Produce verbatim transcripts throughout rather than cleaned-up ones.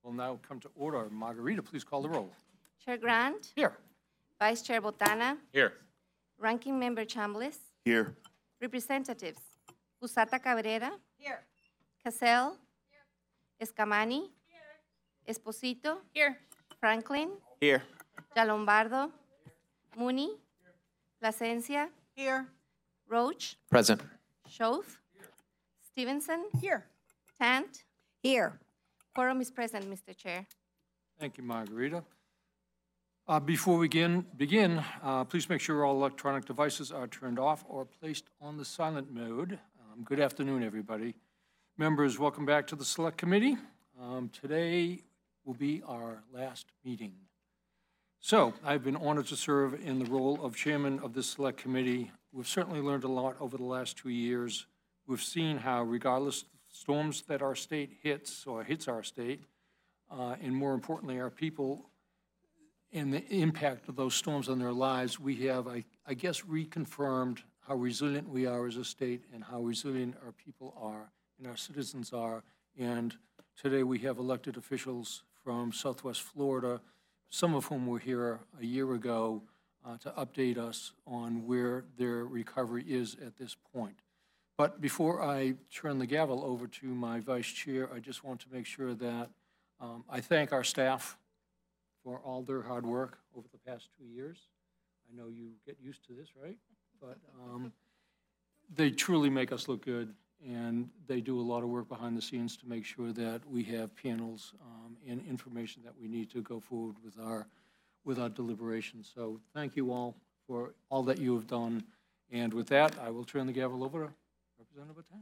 will now come to order. Margarita, please call the roll. Chair Grant, Here. Vice Chair Botana, Here. Ranking Member Chambliss, Here. Representatives Busata Cabrera, here. Cassell, here. Escamani, here. Esposito, here. Franklin, Here. Yalombardo, Mooney, Plasencia, Here. Roach, Present. Schoaf, Stevenson, Here. Tant. Here. Quorum is present, Mister Chair. Thank you, Margarita. Uh, Before we begin, begin uh, please make sure all electronic devices are turned off or placed on the silent mode. Um, Good afternoon, everybody. Members, welcome back to the Select Committee. Um, Today will be our last meeting. So, I've been honored to serve in the role of chairman of this Select Committee. We've certainly learned a lot over the last two years. We've seen how, regardless of storms that our state hits or hits our state, uh, and more importantly, our people, and the impact of those storms on their lives, we have, I, I guess, reconfirmed how resilient we are as a state and how resilient our people are and our citizens are. And today we have elected officials from Southwest Florida, some of whom were here a year ago, uh, to update us on where their recovery is at this point. But before I turn the gavel over to my vice chair, I just want to make sure that um, I thank our staff for all their hard work over the past two years. I know you get used to this, right? But um, they truly make us look good, and they do a lot of work behind the scenes to make sure that we have panels um, and information that we need to go forward with our, with our deliberations. So thank you all for all that you have done. And with that, I will turn the gavel over to Representative Botana.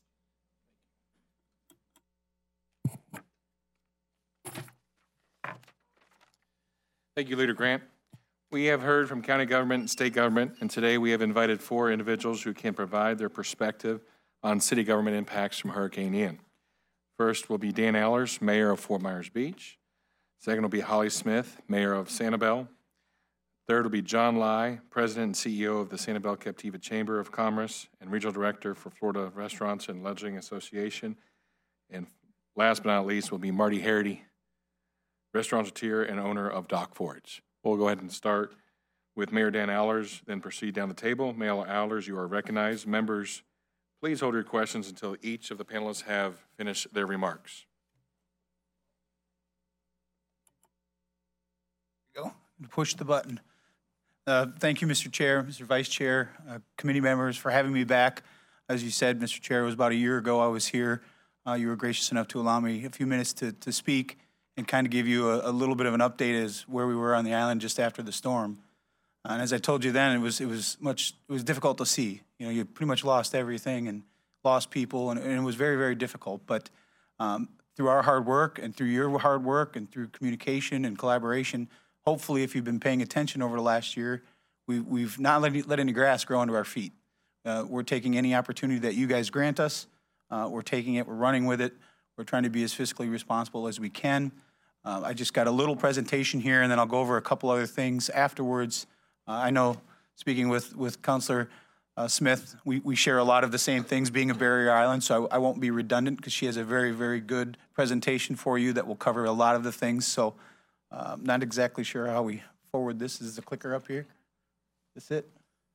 Thank you, Leader Grant. We have heard from county government and state government, and today we have invited four individuals who can provide their perspective on city government impacts from Hurricane Ian. First will be Dan Allers, Mayor of Fort Myers Beach. Second will be Holly Smith, Mayor of Sanibel. Third will be John Lai, President and C E O of the Sanibel Captiva Chamber of Commerce and Regional Director for Florida Restaurants and Lodging Association. And last but not least will be Marty Harity, restaurateur and owner of Dock Forage. We'll go ahead and start with Mayor Dan Allers, then proceed down the table. Mayor Allers, you are recognized. Members, please hold your questions until each of the panelists have finished their remarks. Go. Push the button. Uh, thank you, Mister Chair, Mister Vice Chair, uh, committee members, for having me back. As you said, Mister Chair, it was about a year ago I was here. Uh, you were gracious enough to allow me a few minutes to, to speak and kind of give you a, a little bit of an update as where we were on the island just after the storm. Uh, and as I told you then, it was it was much it was difficult to see. You know, you pretty much lost everything and lost people, and, and it was very, very difficult. But um, through our hard work and through your hard work and through communication and collaboration, hopefully, if you've been paying attention over the last year, we, we've not let, let any grass grow under our feet. Uh, we're taking any opportunity that you guys grant us. Uh, we're taking it. We're running with it. We're trying to be as fiscally responsible as we can. Uh, I just got a little presentation here, and then I'll go over a couple other things afterwards. Uh, I know, speaking with, with Councilor uh, Smith, we, we share a lot of the same things, being a barrier island, so I, I won't be redundant because she has a very, very good presentation for you that will cover a lot of the things. So uh, I'm not exactly sure how we forward this. Is the clicker up here? That's it?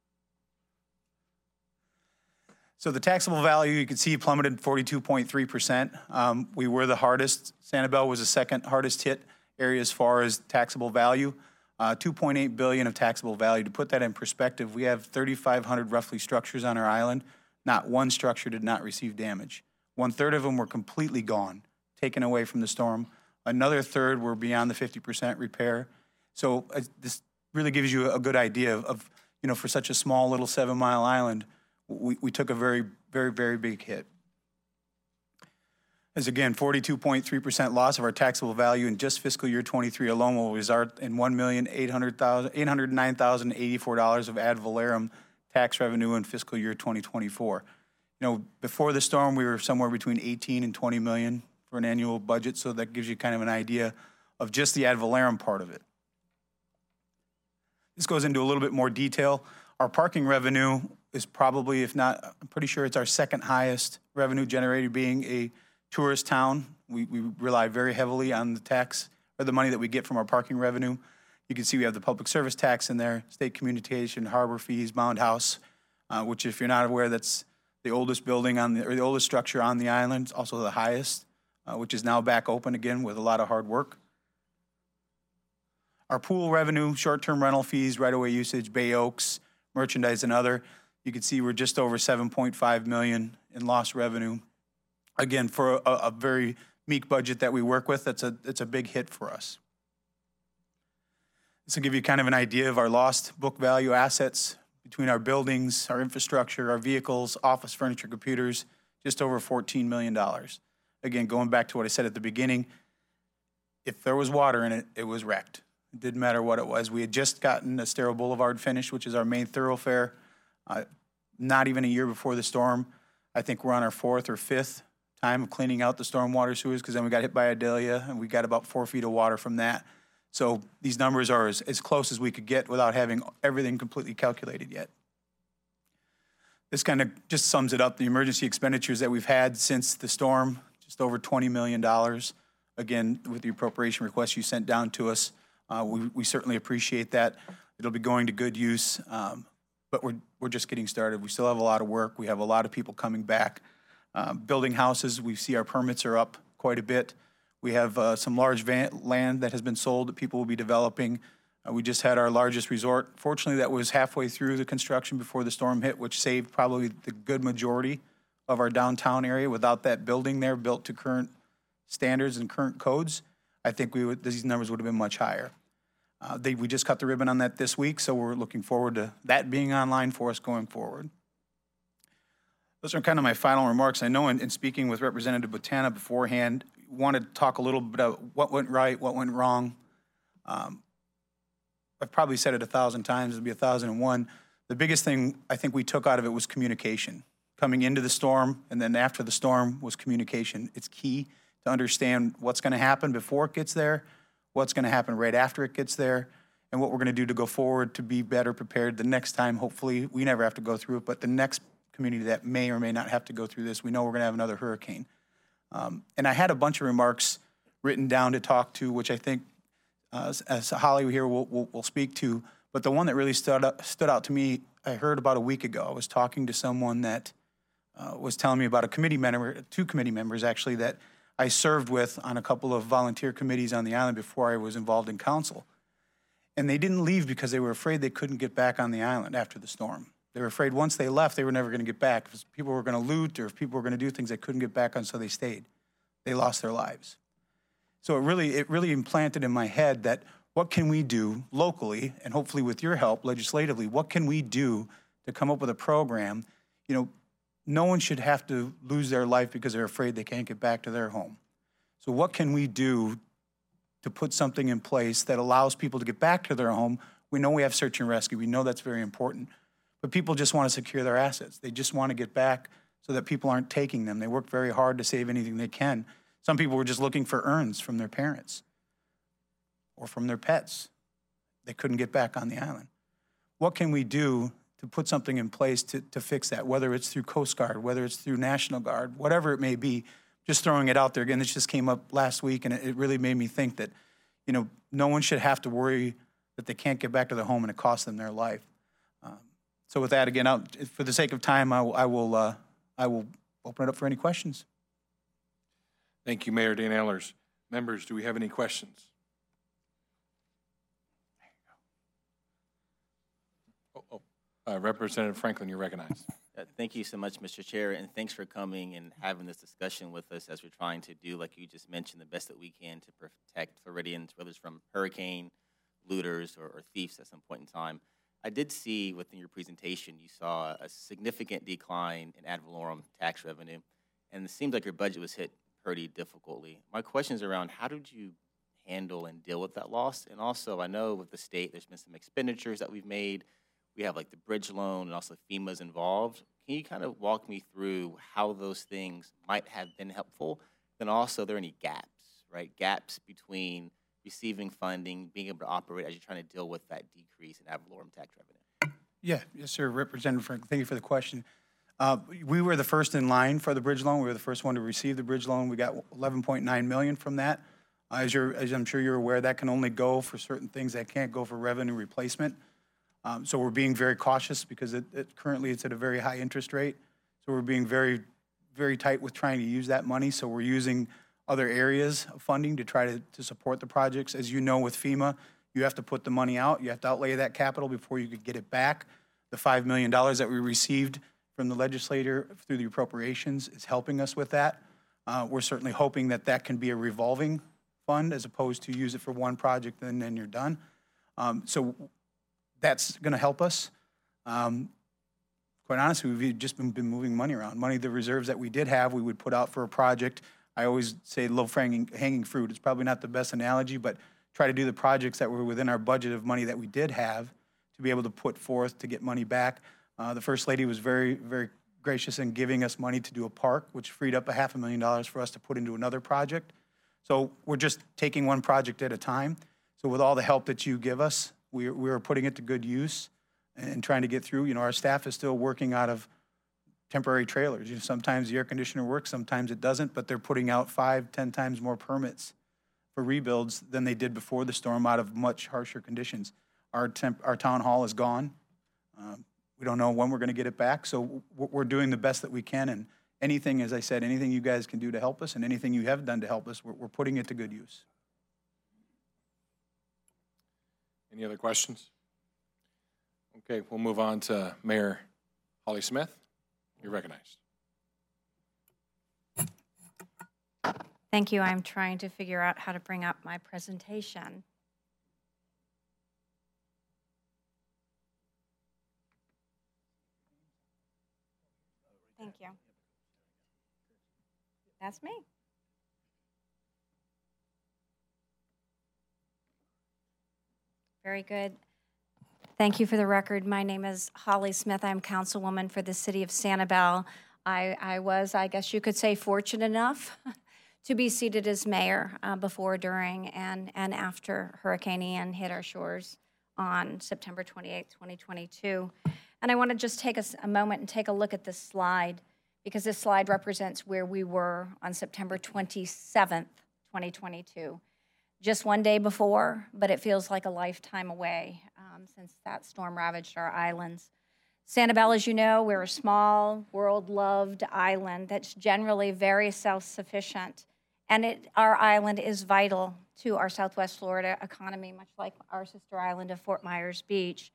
So the taxable value, you can see, plummeted forty-two point three percent. Um, we were the hardest. Sanibel was the second hardest hit area as far as taxable value. Uh, two point eight billion dollars of taxable value. To put that in perspective, we have thirty-five hundred roughly structures on our island. Not one structure did not receive damage. One third of them were completely gone, taken away from the storm. Another third were beyond the fifty percent repair. So uh, this really gives you a good idea of, of, you know, for such a small little seven mile island, we, we took a very, very, very big hit. As again, forty-two point three percent loss of our taxable value in just fiscal year twenty-three alone will result in one million eight hundred nine thousand eighty-four dollars of ad valorem tax revenue in fiscal year twenty twenty-four. You know, before the storm, we were somewhere between eighteen and twenty million for an annual budget, so that gives you kind of an idea of just the ad valorem part of it. This goes into a little bit more detail. Our parking revenue is probably, if not, I'm pretty sure it's our second highest revenue generated, being a tourist town. We, we rely very heavily on the tax, or the money that we get from our parking revenue. You can see we have the public service tax in there, state communication, harbor fees, Mound House, uh, which if you're not aware, that's the oldest building on the, or the oldest structure on the island, also the highest, uh, which is now back open again with a lot of hard work. Our pool revenue, short-term rental fees, right-of-way usage, Bay Oaks, merchandise and other, you can see we're just over seven point five million in lost revenue. Again, for a, a very meek budget that we work with, that's a, it's a big hit for us. This will give you kind of an idea of our lost book value assets between our buildings, our infrastructure, our vehicles, office furniture, computers, just over fourteen million dollars. Again, going back to what I said at the beginning, if there was water in it, it was wrecked. It didn't matter what it was. We had just gotten Estero Boulevard finished, which is our main thoroughfare, uh, not even a year before the storm. I think we're on our fourth or fifth time of cleaning out the stormwater sewers, because then we got hit by Adelia, and we got about four feet of water from that. So these numbers are as, as close as we could get without having everything completely calculated yet. This kind of just sums it up. The emergency expenditures that we've had since the storm, just over twenty million dollars. Again, with the appropriation request you sent down to us, uh, we, we certainly appreciate that. It'll be going to good use, um, but we're, we're just getting started. We still have a lot of work. We have a lot of people coming back. Uh, building houses, we see our permits are up quite a bit. We have uh, some large van land that has been sold that people will be developing. Uh, we just had our largest resort. Fortunately, that was halfway through the construction before the storm hit, which saved probably the good majority of our downtown area. Without that building there built to current standards and current codes, I think we would, these numbers would have been much higher. Uh, they, we just cut the ribbon on that this week, so we're looking forward to that being online for us going forward. Those are kind of my final remarks. I know in, in speaking with Representative Botana beforehand, wanted to talk a little bit about what went right, what went wrong. Um, I've probably said it a thousand times, it'll be a thousand and one. The biggest thing I think we took out of it was communication. Coming into the storm and then after the storm was communication. It's key to understand what's gonna happen before it gets there, what's gonna happen right after it gets there, and what we're gonna do to go forward to be better prepared the next time. Hopefully, we never have to go through it, but the next community that may or may not have to go through this, we know we're gonna have another hurricane. Um, and I had a bunch of remarks written down to talk to, which I think, uh, as, as Holly here will, will, will speak to. But the one that really stood out, stood out to me, I heard about a week ago. I was talking to someone that uh, was telling me about a committee member, two committee members actually, that I served with on a couple of volunteer committees on the island before I was involved in council. And they didn't leave because they were afraid they couldn't get back on the island after the storm. They were afraid once they left, they were never going to get back. If people were going to loot or if people were going to do things they couldn't get back on, so they stayed. They lost their lives. So it really, it really implanted in my head that what can we do locally, and hopefully with your help legislatively, what can we do to come up with a program? You know, no one should have to lose their life because they're afraid they can't get back to their home. So what can we do to put something in place that allows people to get back to their home? We know we have search and rescue. We know that's very important. But people just want to secure their assets. They just want to get back so that people aren't taking them. They work very hard to save anything they can. Some people were just looking for urns from their parents or from their pets. They couldn't get back on the island. What can we do to put something in place to, to fix that, whether it's through Coast Guard, whether it's through National Guard, whatever it may be? Just throwing it out there. Again, this just came up last week, and it, it really made me think that, you know, no one should have to worry that they can't get back to their home and it costs them their life. Um, So with that, again, I'll, for the sake of time, I will, I will, uh, I will open it up for any questions. Thank you, Mayor Dan Ehlers. Members, do we have any questions? Oh, oh. Uh, Representative Franklin, you're recognized. Uh, Thank you so much, Mister Chair, and thanks for coming and having this discussion with us as we're trying to do, like you just mentioned, the best that we can to protect Floridians, whether it's from hurricane, looters, or, or thieves at some point in time. I did see within your presentation you saw a significant decline in ad valorem tax revenue, and it seems like your budget was hit pretty difficultly. My question is around how did you handle and deal with that loss? And also, I know with the state there's been some expenditures that we've made. We have like the bridge loan and also FEMA's involved. Can you kind of walk me through how those things might have been helpful? Then also, are there any gaps, right? Gaps between receiving funding, being able to operate as you're trying to deal with that decrease in ad valorem tax revenue? Yeah, yes, sir, Representative Frank. Thank you for the question. Uh, We were the first in line for the bridge loan. We were the first one to receive the bridge loan. We got eleven point nine million dollars from that. Uh, As you're, as I'm sure you're aware, that can only go for certain things. That can't go for revenue replacement. Um, So we're being very cautious because it, it, currently it's at a very high interest rate. So we're being very, very tight with trying to use that money. So we're using other areas of funding to try to, to support the projects. As you know, with FEMA, you have to put the money out. You have to outlay that capital before you could get it back. The five million dollars that we received from the legislator through the appropriations is helping us with that. Uh, We're certainly hoping that that can be a revolving fund as opposed to use it for one project and then you're done. Um, So that's going to help us. Um, Quite honestly, we've just been, been moving money around. Money, the reserves that we did have, we would put out for a project. I always say low hanging, hanging fruit. It's probably not the best analogy, but try to do the projects that were within our budget of money that we did have to be able to put forth to get money back. Uh, the First Lady was very, very gracious in giving us money to do a park, which freed up a half a million dollars for us to put into another project. So we're just taking one project at a time. So with all the help that you give us, we we are putting it to good use and trying to get through. You know, our staff is still working out of temporary trailers. You know, sometimes the air conditioner works, sometimes it doesn't, but they're putting out five, ten times more permits for rebuilds than they did before the storm out of much harsher conditions. Our temp, our town hall is gone. Um, we don't know when we're going to get it back, so we're doing the best that we can. And anything, as I said, anything you guys can do to help us and anything you have done to help us, we're, we're putting it to good use. Any other questions? Okay, we'll move on to Mayor Holly Smith. You're recognized. Thank you. I'm trying to figure out how to bring up my presentation. Thank you. That's me. Very good. Thank you for the record. My name is Holly Smith. I'm councilwoman for the city of Sanibel. I, I was, I guess you could say, fortunate enough to be seated as mayor uh, before, during, and, and after Hurricane Ian hit our shores on September twenty-eighth, twenty twenty-two. And I want to just take a, a moment and take a look at this slide, because this slide represents where we were on September twenty-seventh, twenty twenty-two. Just one day before, but it feels like a lifetime away um, since that storm ravaged our islands. Sanibel, as you know, we're a small, world-loved island that's generally very self-sufficient, and it, our island is vital to our Southwest Florida economy, much like our sister island of Fort Myers Beach.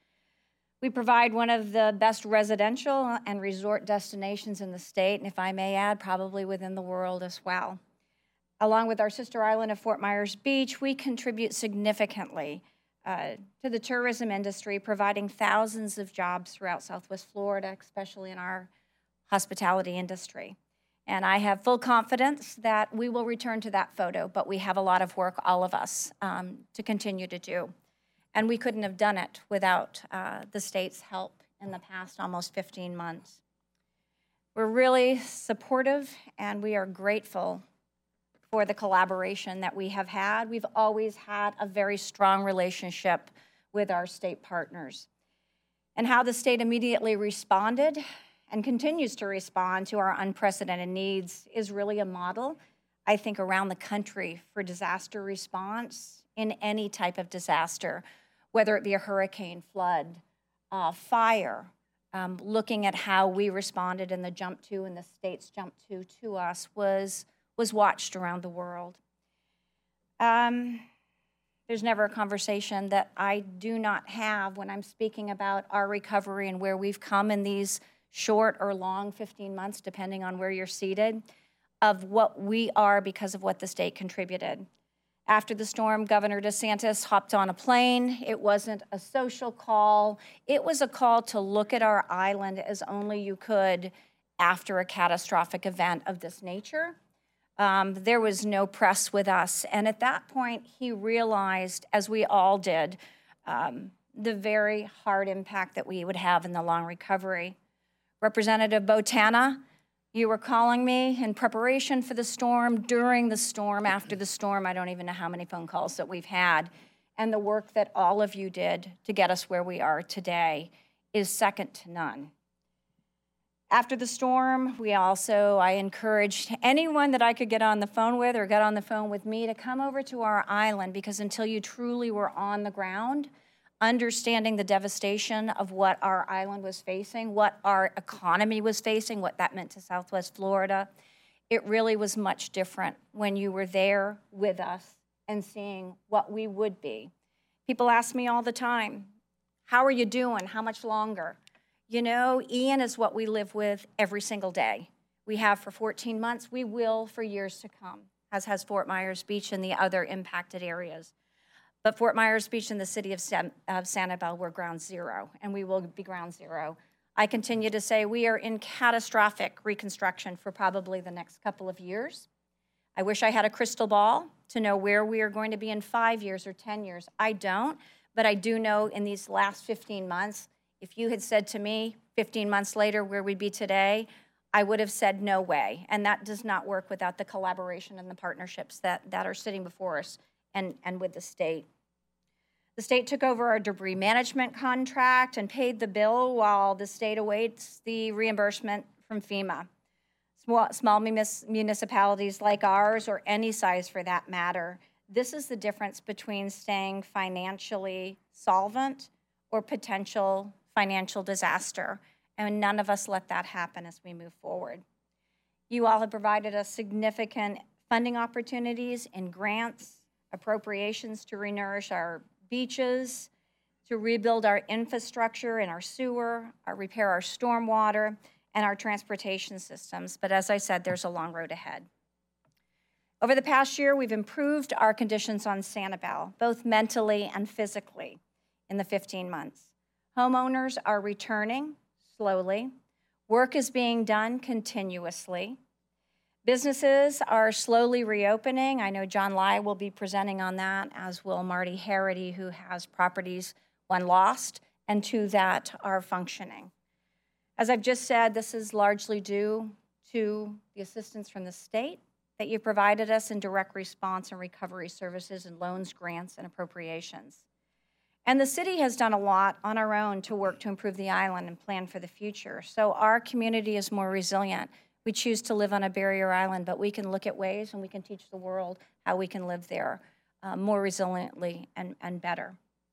We provide one of the best residential and resort destinations in the state, and if I may add, probably within the world as well. Along with our sister island of Fort Myers Beach, we contribute significantly uh, to the tourism industry, providing thousands of jobs throughout Southwest Florida, especially in our hospitality industry. And I have full confidence that we will return to that photo, but we have a lot of work, all of us, um, to continue to do. And we couldn't have done it without uh, the state's help in the past almost fifteen months. We're really supportive, and we are grateful for the collaboration that we have had. We've always had a very strong relationship with our state partners. And how the state immediately responded and continues to respond to our unprecedented needs is really a model, I think, around the country for disaster response in any type of disaster, whether it be a hurricane, flood, uh, fire. Um, looking at how we responded and the jump to and the state's jump to to us was was watched around the world. Um, there's never a conversation that I do not have when I'm speaking about our recovery and where we've come in these short or long fifteen months, depending on where you're seated, of what we are because of what the state contributed. After the storm, Governor DeSantis hopped on a plane. It wasn't a social call. It was a call to look at our island as only you could after a catastrophic event of this nature. Um, there was no press with us. And at that point, he realized, as we all did, um, the very hard impact that we would have in the long recovery. Representative Botana, you were calling me in preparation for the storm, during the storm, after the storm. I don't even know how many phone calls that we've had. And the work that all of you did to get us where we are today is second to none. After the storm, we also, I encouraged anyone that I could get on the phone with or get on the phone with me to come over to our island, because until you truly were on the ground, understanding the devastation of what our island was facing, what our economy was facing, what that meant to Southwest Florida, it really was much different when you were there with us and seeing what we would be. People ask me all the time, how are you doing? How much longer? You know, Ian is what we live with every single day. We have for fourteen months, we will for years to come, as has Fort Myers Beach and the other impacted areas. But Fort Myers Beach and the city of, San, of Sanibel were ground zero, and we will be ground zero. I continue to say we are in catastrophic reconstruction for probably the next couple of years. I wish I had a crystal ball to know where we are going to be in five years or ten years. I don't, but I do know in these last fifteen months, if you had said to me fifteen months later where we'd be today, I would have said no way. And that does not work without the collaboration and the partnerships that, that are sitting before us and, and with the state. The state took over our debris management contract and paid the bill while the state awaits the reimbursement from FEMA. Small, small municipalities like ours, or any size for that matter, this is the difference between staying financially solvent or potential financial disaster, and none of us let that happen as we move forward. You all have provided us significant funding opportunities in grants, appropriations to renourish our beaches, to rebuild our infrastructure and our sewer, our repair our stormwater, and our transportation systems. But as I said, there's a long road ahead. Over the past year, we've improved our conditions on Sanibel, both mentally and physically, in the fifteen months. Homeowners are returning slowly. Work is being done continuously. Businesses are slowly reopening. I know John Lai will be presenting on that, as will Marty Harity, who has properties, one lost, and two that are functioning. As I've just said, this is largely due to the assistance from the state that you provided us in direct response and recovery services and loans, grants, and appropriations. And the city has done a lot on our own to work to improve the island and plan for the future. So our community is more resilient. We choose to live on a barrier island, but we can look at ways and we can teach the world how we can live there uh, more resiliently and, and better.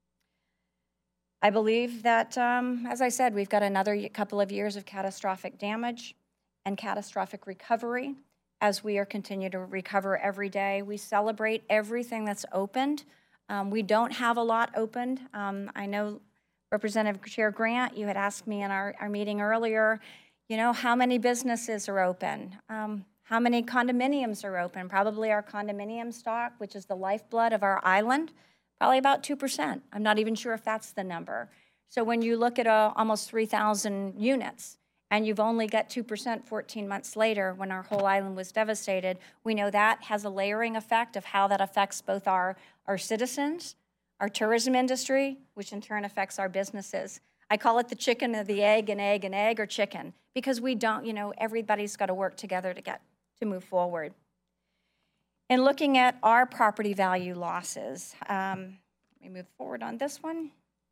I believe that, um, as I said, we've got another couple of years of catastrophic damage and catastrophic recovery as we are continue to recover every day. We celebrate everything that's opened. Um, we don't have a lot opened. Um, I know Representative Chair Grant, you had asked me in our, our meeting earlier, you know, how many businesses are open? Um, how many condominiums are open? Probably our condominium stock, which is the lifeblood of our island, probably about two percent. I'm not even sure if that's the number. So when you look at uh, almost three thousand units, and you've only got two percent fourteen months later when our whole island was devastated, we know that has a layering effect of how that affects both our, our citizens, our tourism industry, which in turn affects our businesses. I call it the chicken or the egg, and egg and egg or chicken, because we don't, you know, everybody's got to work together to get to move forward. In looking at our property value losses, um, let me move forward on this one.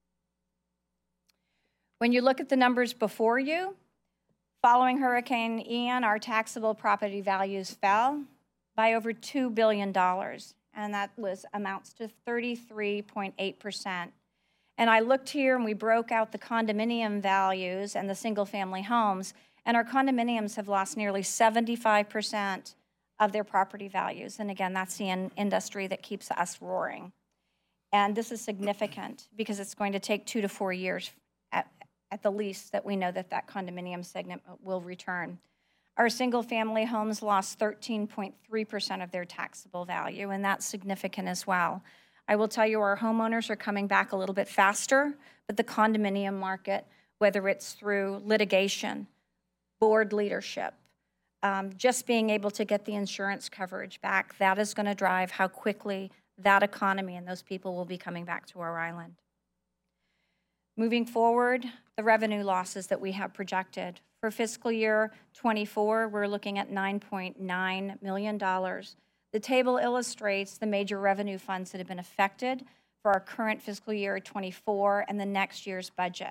When you look at the numbers before you, following Hurricane Ian, our taxable property values fell by over two billion dollars, and that was amounts to thirty-three point eight percent. And I looked here and we broke out the condominium values and the single-family homes, and our condominiums have lost nearly seventy-five percent of their property values. And again, that's the in industry that keeps us roaring. And this is significant because it's going to take two to four years at, at the least that we know that that condominium segment will return. Our single-family homes lost thirteen point three percent of their taxable value, and that's significant as well. I will tell you our homeowners are coming back a little bit faster, but the condominium market, whether it's through litigation, board leadership, um, just being able to get the insurance coverage back, that is going to drive how quickly that economy and those people will be coming back to our island. Moving forward, the revenue losses that we have projected. For fiscal year twenty-four, we're looking at nine point nine million dollars. The table illustrates the major revenue funds that have been affected for our current fiscal year twenty-four and the next year's budget.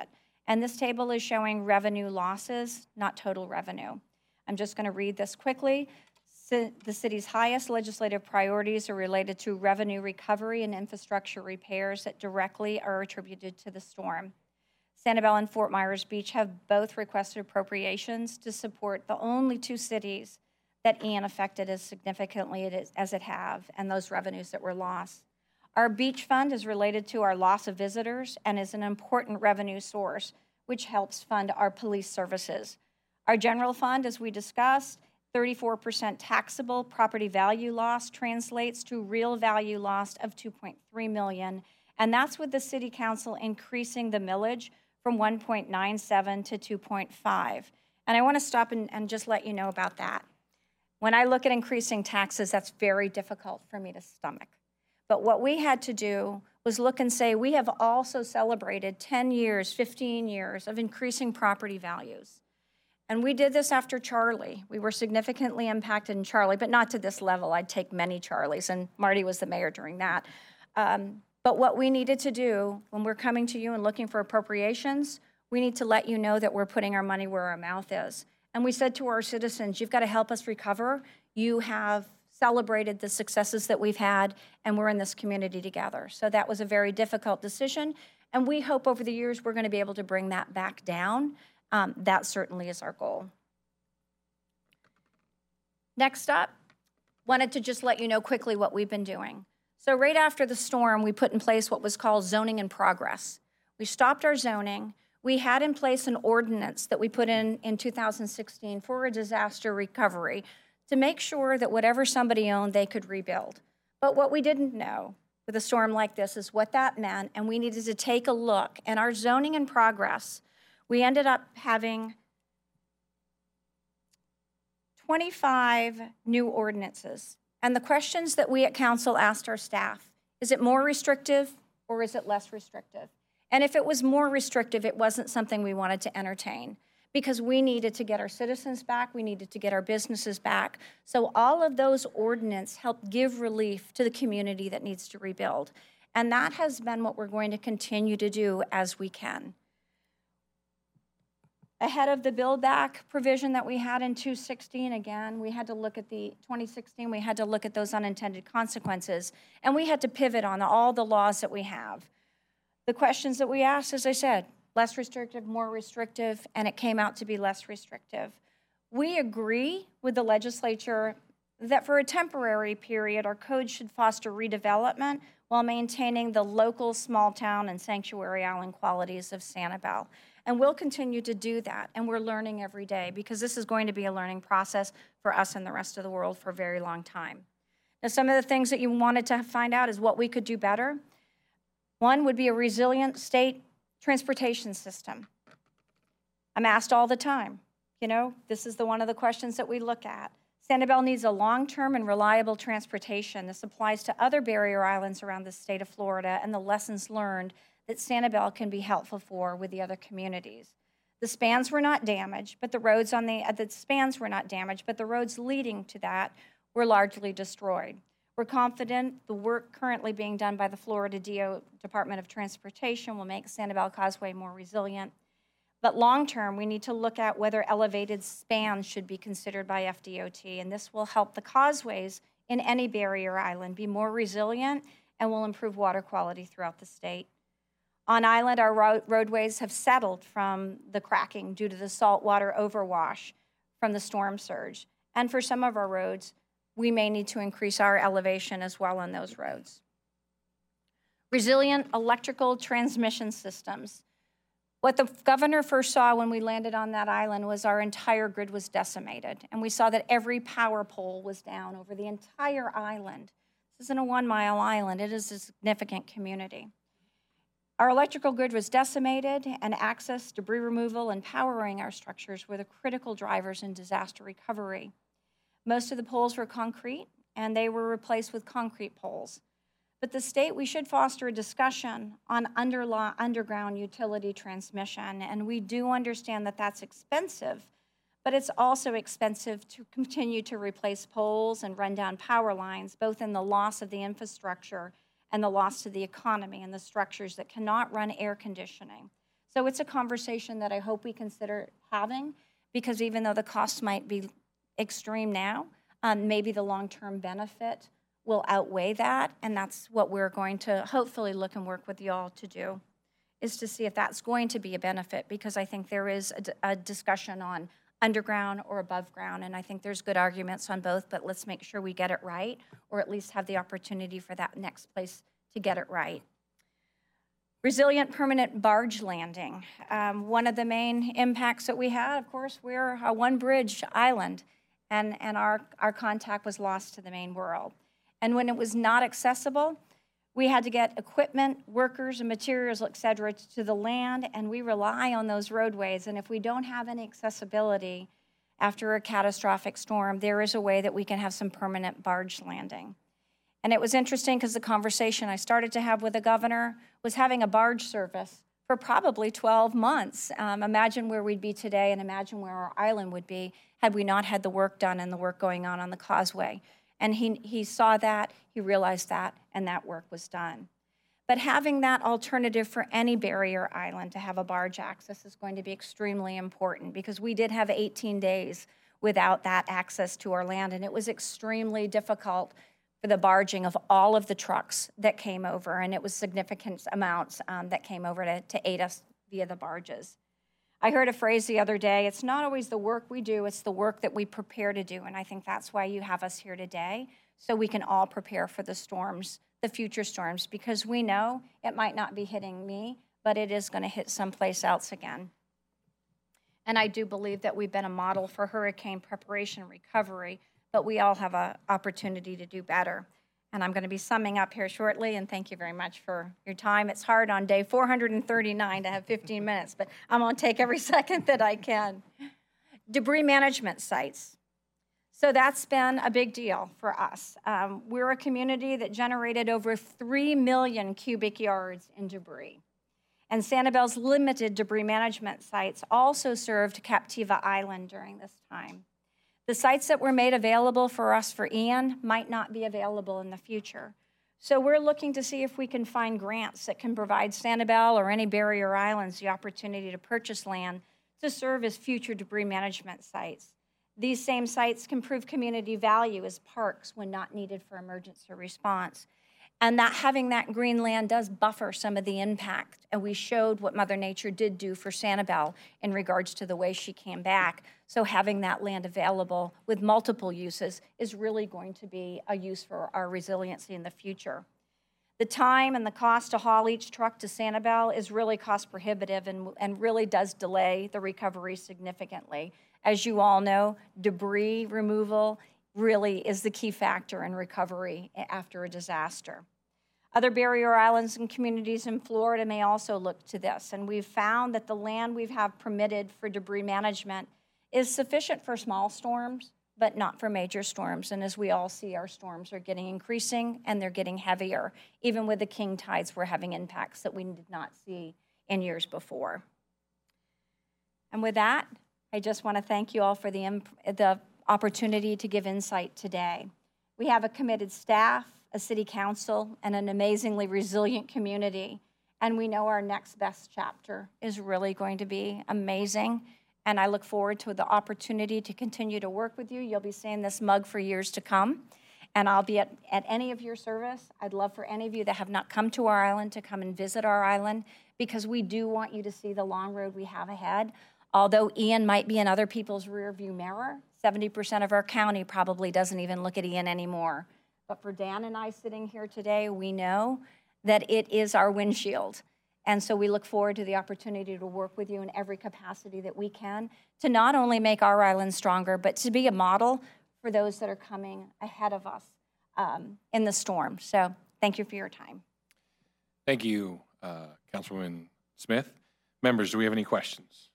And this table is showing revenue losses, not total revenue. I'm just going to read this quickly. Ci- The city's highest legislative priorities are related to revenue recovery and infrastructure repairs that directly are attributed to the storm. Sanibel and Fort Myers Beach have both requested appropriations to support the only two cities that Ian affected as significantly it is- as it have, and those revenues that were lost. Our beach fund is related to our loss of visitors and is an important revenue source, which helps fund our police services. Our general fund, as we discussed, thirty-four percent taxable property value loss translates to real value loss of two point three million dollars, and that's with the City Council increasing the millage from one point nine seven to two point five. And I want to stop and, and just let you know about that. When I look at increasing taxes, that's very difficult for me to stomach. But what we had to do was look and say, we have also celebrated ten years, fifteen years of increasing property values. And we did this after Charlie. We were significantly impacted in Charlie, but not to this level. I'd take many Charlies, and Marty was the mayor during that. Um, but what we needed to do when we're coming to you and looking for appropriations, we need to let you know that we're putting our money where our mouth is. And we said to our citizens, you've got to help us recover. You have celebrated the successes that we've had, and we're in this community together. So that was a very difficult decision, and we hope over the years we're going to be able to bring that back down. Um, that certainly is our goal. Next up, wanted to just let you know quickly what we've been doing. So right after the storm, we put in place what was called zoning in progress. We stopped our zoning. We had in place an ordinance that we put in in two thousand sixteen for a disaster recovery to make sure that whatever somebody owned, they could rebuild. But what we didn't know with a storm like this is what that meant, and we needed to take a look. And our zoning in progress, we ended up having twenty-five new ordinances. And the questions that we at council asked our staff, is it more restrictive or is it less restrictive? And if it was more restrictive, it wasn't something we wanted to entertain, because we needed to get our citizens back, we needed to get our businesses back. So all of those ordinances help give relief to the community that needs to rebuild. And that has been what we're going to continue to do as we can. Ahead of the build back provision that we had in two sixteen, again, we had to look at the twenty sixteen, we had to look at those unintended consequences, and we had to pivot on all the laws that we have. The questions that we asked, as I said, less restrictive, more restrictive, and it came out to be less restrictive. We agree with the legislature that for a temporary period, our code should foster redevelopment while maintaining the local small town and sanctuary island qualities of Sanibel. And we'll continue to do that, and we're learning every day, because this is going to be a learning process for us and the rest of the world for a very long time. Now, some of the things that you wanted to find out is what we could do better. One would be a resilient state transportation system. I'm asked all the time, you know, this is the one of the questions that we look at. Sanibel needs a long-term and reliable transportation. This applies to other barrier islands around the state of Florida and the lessons learned that Sanibel can be helpful for with the other communities. The spans were not damaged, but the roads on the, uh, the spans were not damaged, but the roads leading to that were largely destroyed. We're confident the work currently being done by the Florida D O Department of Transportation will make Sanibel Causeway more resilient. But long-term, we need to look at whether elevated spans should be considered by F D O T, and this will help the causeways in any barrier island be more resilient and will improve water quality throughout the state. On island, our ro roadways have settled from the cracking due to the saltwater overwash from the storm surge. And for some of our roads, we may need to increase our elevation as well on those roads. Resilient electrical transmission systems. What the governor first saw when we landed on that island was our entire grid was decimated. And we saw that every power pole was down over the entire island. This isn't a one-mile island. It is a significant community. Our electrical grid was decimated, and access, debris removal, and powering our structures were the critical drivers in disaster recovery. Most of the poles were concrete, and they were replaced with concrete poles. But the state, we should foster a discussion on underground utility transmission, and we do understand that that's expensive, but it's also expensive to continue to replace poles and run down power lines, both in the loss of the infrastructure and the loss to the economy and the structures that cannot run air conditioning. So it's a conversation that I hope we consider having, because even though the costs might be extreme now, um, maybe the long-term benefit will outweigh that, and that's what we're going to hopefully look and work with you all to do, is to see if that's going to be a benefit, because I think there is a, d- a discussion on underground or above ground, and I think there's good arguments on both, but let's make sure we get it right, or at least have the opportunity for that next place to get it right. Resilient permanent barge landing. Um, one of the main impacts that we had, of course, we're a one-bridge island, and, and our, our contact was lost to the main world. And when it was not accessible, we had to get equipment, workers, and materials, et cetera, to the land, and we rely on those roadways. And if we don't have any accessibility after a catastrophic storm, there is a way that we can have some permanent barge landing. And it was interesting because the conversation I started to have with the governor was having a barge service for probably twelve months. Um, imagine where we'd be today, and imagine where our island would be had we not had the work done and the work going on on the causeway. And he, he saw that, he realized that, and that work was done. But having that alternative for any barrier island to have a barge access is going to be extremely important, because we did have eighteen days without that access to our land, and it was extremely difficult for the barging of all of the trucks that came over, and it was significant amounts um, that came over to, to aid us via the barges. I heard a phrase the other day, it's not always the work we do, it's the work that we prepare to do, and I think that's why you have us here today, so we can all prepare for the storms, the future storms, because we know it might not be hitting me, but it is going to hit someplace else again. And I do believe that we've been a model for hurricane preparation and recovery, but we all have an opportunity to do better. And I'm going to be summing up here shortly, and thank you very much for your time. It's hard on day four hundred thirty-nine to have fifteen minutes, but I'm going to take every second that I can. Debris management sites. So that's been a big deal for us. Um, we're a community that generated over three million cubic yards in debris. And Sanibel's limited debris management sites also served Captiva Island during this time. The sites that were made available for us for Ian might not be available in the future. So we're looking to see if we can find grants that can provide Sanibel or any barrier islands the opportunity to purchase land to serve as future debris management sites. These same sites can prove community value as parks when not needed for emergency response. And that having that green land does buffer some of the impact. And we showed what Mother Nature did do for Sanibel in regards to the way she came back. So having that land available with multiple uses is really going to be a use for our resiliency in the future. The time and the cost to haul each truck to Sanibel is really cost prohibitive and, and really does delay the recovery significantly. As you all know, debris removal really is the key factor in recovery after a disaster. Other barrier islands and communities in Florida may also look to this, and we've found that the land we have permitted for debris management is sufficient for small storms, but not for major storms. And as we all see, our storms are getting increasing and they're getting heavier. Even with the king tides, we're having impacts that we did not see in years before. And with that, I just want to thank you all for the, imp- the opportunity to give insight today. We have a committed staff, a city council, and an amazingly resilient community. And we know our next best chapter is really going to be amazing. And I look forward to the opportunity to continue to work with you. You'll be seeing this mug for years to come. And I'll be at, at any of your service. I'd love for any of you that have not come to our island to come and visit our island, because we do want you to see the long road we have ahead. Although Ian might be in other people's rearview mirror, seventy percent of our county probably doesn't even look at Ian anymore. But for Dan and I sitting here today, we know that it is our windshield. And so we look forward to the opportunity to work with you in every capacity that we can to not only make our island stronger, but to be a model for those that are coming ahead of us um, in the storm. So thank you for your time. Thank you, uh, Councilwoman Smith. Members, do we have any questions?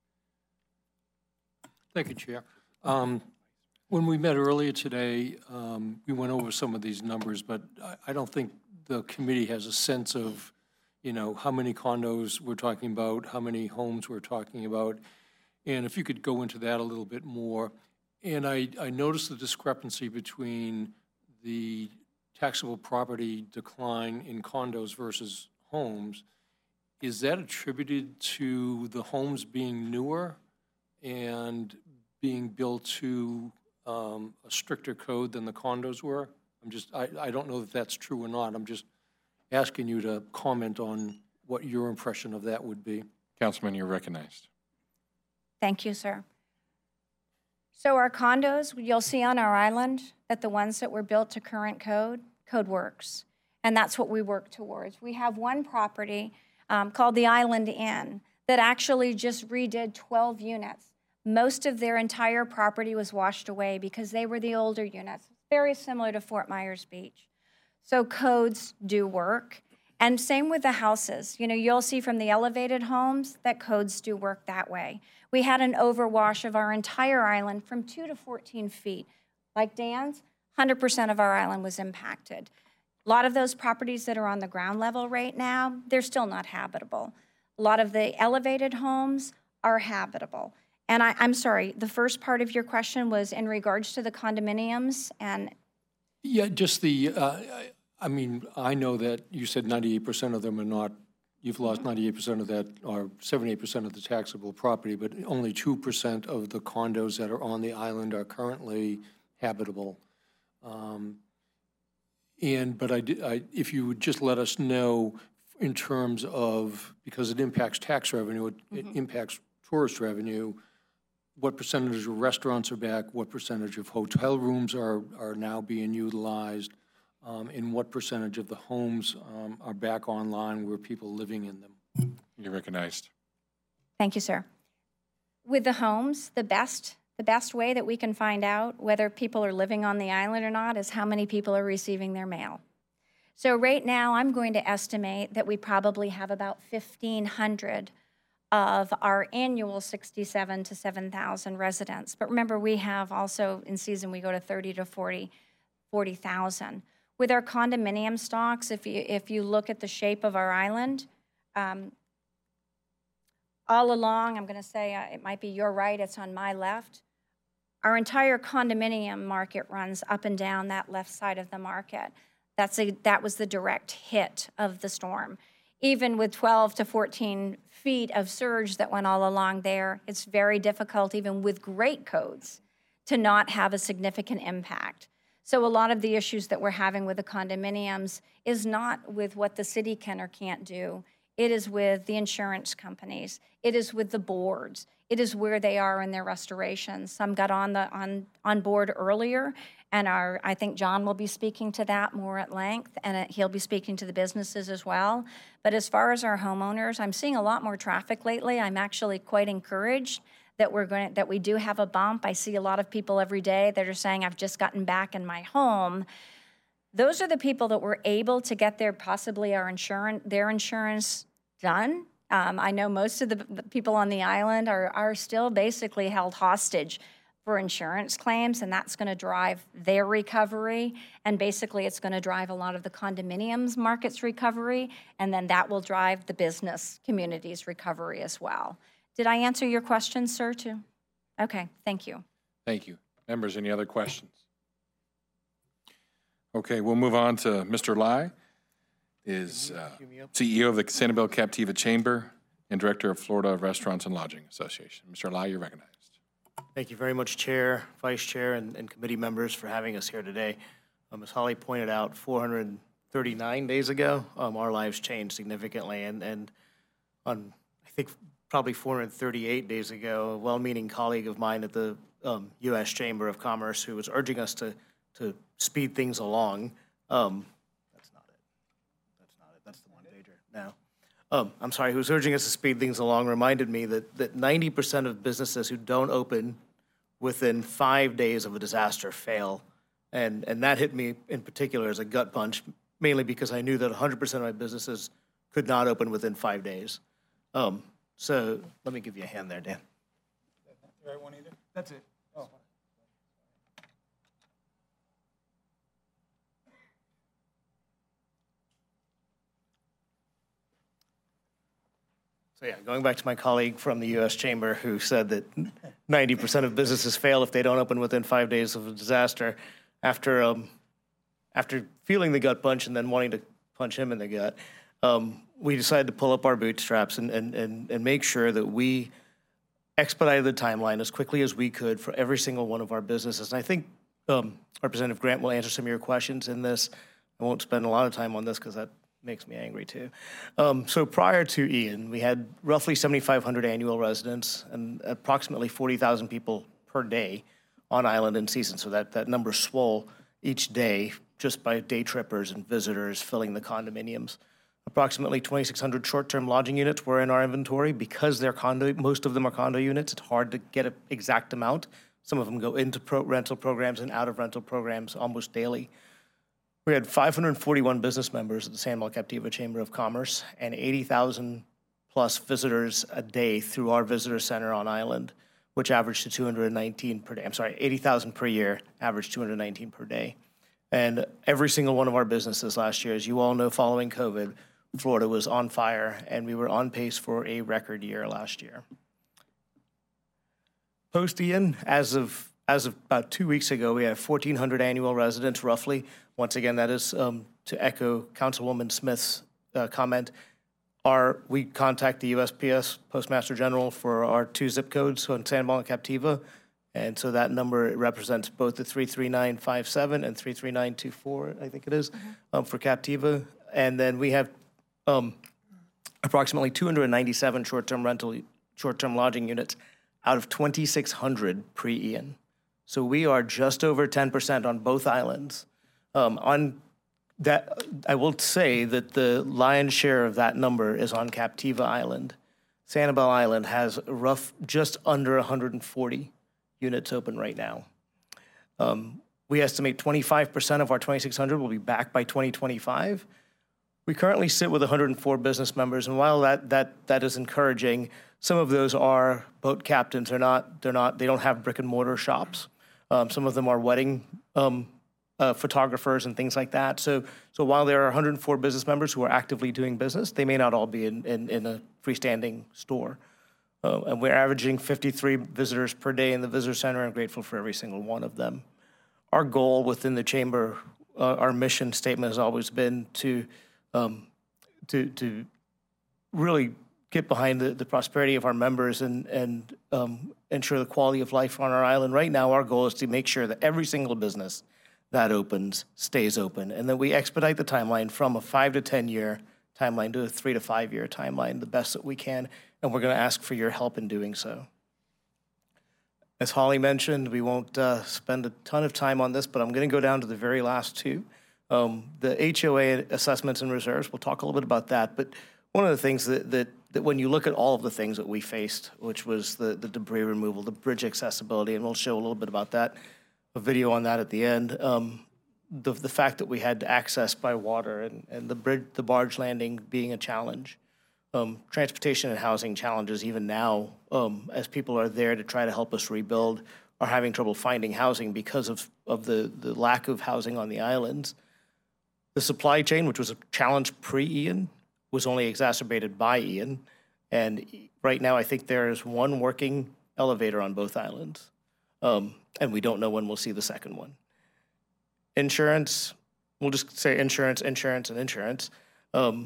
Thank you, Chair. Um, When we met earlier today, um, we went over some of these numbers, but I, I don't think the committee has a sense of, you know, how many condos we're talking about, how many homes we're talking about, and if you could go into that a little bit more. And I, I noticed the discrepancy between the taxable property decline in condos versus homes, is that attributed to the homes being newer and being built to um, a stricter code than the condos were? I'm just, I, I don't know if that's true or not. I'm just asking you to comment on what your impression of that would be. Councilman, you're recognized. Thank you, sir. So our condos, you'll see on our island that the ones that were built to current code, code works. And that's what we work towards. We have one property um, called the Island Inn that actually just redid twelve units. Most of their entire property was washed away because they were the older units, very similar to Fort Myers Beach. So codes do work. And same with the houses. You know, you'll see from the elevated homes that codes do work that way. We had an overwash of our entire island from two to fourteen feet. Like Dan's, one hundred percent of our island was impacted. A lot of those properties that are on the ground level right now, they're still not habitable. A lot of the elevated homes are habitable. And I, I'm sorry, the first part of your question was in regards to the condominiums and Yeah, just the, uh, I- I mean, I know that you said ninety-eight percent of them are not, you've lost ninety-eight percent of that, or seventy-eight percent of the taxable property, but only two percent of the condos that are on the island are currently habitable. Um, And, but I, did- I, if you would just let us know in terms of, because it impacts tax revenue, it it impacts tourist revenue, what percentage of restaurants are back, what percentage of hotel rooms are, are now being utilized, um, and what percentage of the homes um, are back online where people living in them. You're recognized. Thank you, sir. With the homes, the best, the best way that we can find out whether people are living on the island or not is how many people are receiving their mail. So right now, I'm going to estimate that we probably have about fifteen hundred of our annual sixty-seven to seven thousand residents. But remember, we have also, in season, we go to thirty to forty, forty thousand. With our condominium stocks, if you, if you look at the shape of our island, um, all along, I'm going to say, uh, it might be your right, it's on my left. Our entire condominium market runs up and down that left side of the market. That's a, that was the direct hit of the storm. Even with twelve to fourteen feet of surge that went all along there, it's very difficult, even with great codes, to not have a significant impact. So a lot of the issues that we're having with the condominiums is not with what the city can or can't do. It is with the insurance companies. It is with the boards. It is where they are in their restorations. Some got on the on on board earlier, and our I think John will be speaking to that more at length, and it, he'll be speaking to the businesses as well. But as far as our homeowners, I'm seeing a lot more traffic lately. I'm actually quite encouraged that we're going that we do have a bump. I see a lot of people every day that are saying, "I've just gotten back in my home." Those are the people that were able to get their possibly our insurance, their insurance done. Um, I know most of the, the people on the island are, are still basically held hostage for insurance claims, and that's going to drive their recovery. And basically, it's going to drive a lot of the condominiums market's recovery, and then that will drive the business community's recovery as well. Did I answer your question, sir, too? Okay, thank you. Thank you. Members, any other questions? Okay, we'll move on to Mister Lai, is uh, C E O of the Sanibel Captiva Chamber and Director of Florida Restaurants and Lodging Association. Mister Lai, you're recognized. Thank you very much, Chair, Vice Chair, and, and committee members for having us here today. Um, as Holly pointed out, four hundred thirty-nine days ago, um, our lives changed significantly, and, and on, I think, probably four hundred thirty-eight days ago, a well-meaning colleague of mine at the um, U S Chamber of Commerce who was urging us to, to speed things along. Um, that's not it. That's not it. That's the one pager. No. Um, I'm sorry, who was urging us to speed things along reminded me that, that ninety percent of businesses who don't open within five days of a disaster fail. And, and that hit me in particular as a gut punch, mainly because I knew that one hundred percent of my businesses could not open within five days. Um, so let me give you a hand there, Dan. The right one either? That's it. Oh. So yeah, going back to my colleague from the U S Chamber who said that ninety percent of businesses fail if they don't open within five days of a disaster, after um, after feeling the gut punch and then wanting to punch him in the gut, um, we decided to pull up our bootstraps and, and, and, and make sure that we expedited the timeline as quickly as we could for every single one of our businesses. And I think um, Representative Grant will answer some of your questions in this. I won't spend a lot of time on this because that makes me angry too. Um, so prior to Ian, we had roughly seventy-five hundred annual residents and approximately forty thousand people per day on island in season. So that, that number swole each day just by day trippers and visitors filling the condominiums. Approximately twenty-six hundred short-term lodging units were in our inventory. Because they're condo, most of them are condo units, it's hard to get an exact amount. Some of them go into pro rental programs and out of rental programs almost daily. We had five hundred forty-one business members at the Sanibel Captiva Chamber of Commerce and eighty thousand plus visitors a day through our visitor center on island, which averaged to two hundred nineteen per day. I'm sorry, eighty thousand per year, averaged two hundred nineteen per day. And every single one of our businesses last year, as you all know, following COVID, Florida was on fire, and we were on pace for a record year last year. Post-Ian, as of as of about two weeks ago, we have fourteen hundred annual residents, roughly. Once again, that is um, to echo Councilwoman Smith's uh, comment. Our, we contact the U S P S Postmaster General for our two zip codes, so in Sanibel and Captiva, and so that number represents both the three three nine five seven and three three nine two four, I think it is, mm-hmm. um, for Captiva. And then we have um, approximately two hundred ninety-seven short-term rental, short-term lodging units out of twenty-six hundred pre-Ian. So we are just over ten percent on both islands. Um, on that, I will say that the lion's share of that number is on Captiva Island. Sanibel Island has rough, just under one hundred forty units open right now. Um, we estimate twenty-five percent of our twenty-six hundred will be back by twenty twenty-five. We currently sit with one hundred four business members, and while that that that is encouraging, some of those are boat captains. They're not. They're not. They don't have brick and mortar shops. Um, some of them are wedding um, uh, photographers and things like that. So, so while there are one hundred four business members who are actively doing business, they may not all be in in, in a freestanding store. Uh, and we're averaging fifty-three visitors per day in the visitor center. I'm grateful for every single one of them. Our goal within the chamber, uh, our mission statement has always been to um, to to really get behind the, the prosperity of our members and and um, ensure the quality of life on our island. Right now, our goal is to make sure that every single business that opens stays open, and that we expedite the timeline from a five to ten year timeline to a three to five year timeline, the best that we can. And we're going to ask for your help in doing so. As Holly mentioned, we won't uh, spend a ton of time on this, but I'm going to go down to the very last two. Um, the H O A assessments and reserves, we'll talk a little bit about that. But one of the things that, that, that when you look at all of the things that we faced, which was the, the debris removal, the bridge accessibility, and we'll show a little bit about that, a video on that at the end, um, the, the fact that we had to access by water and, and the, bridge, the barge landing being a challenge. Um, transportation and housing challenges even now, um, as people are there to try to help us rebuild, are having trouble finding housing because of, of the, the lack of housing on the islands. The supply chain, which was a challenge pre-Ian, was only exacerbated by Ian. And right now, I think there is one working elevator on both islands. Um, and we don't know when we'll see the second one. Insurance, we'll just say insurance, insurance, and insurance. Um,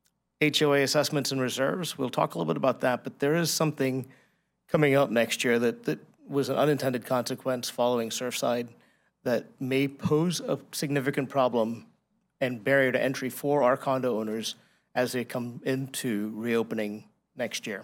H O A assessments and reserves, we'll talk a little bit about that, but there is something coming up next year that, that was an unintended consequence following Surfside that may pose a significant problem and barrier to entry for our condo owners as they come into reopening next year.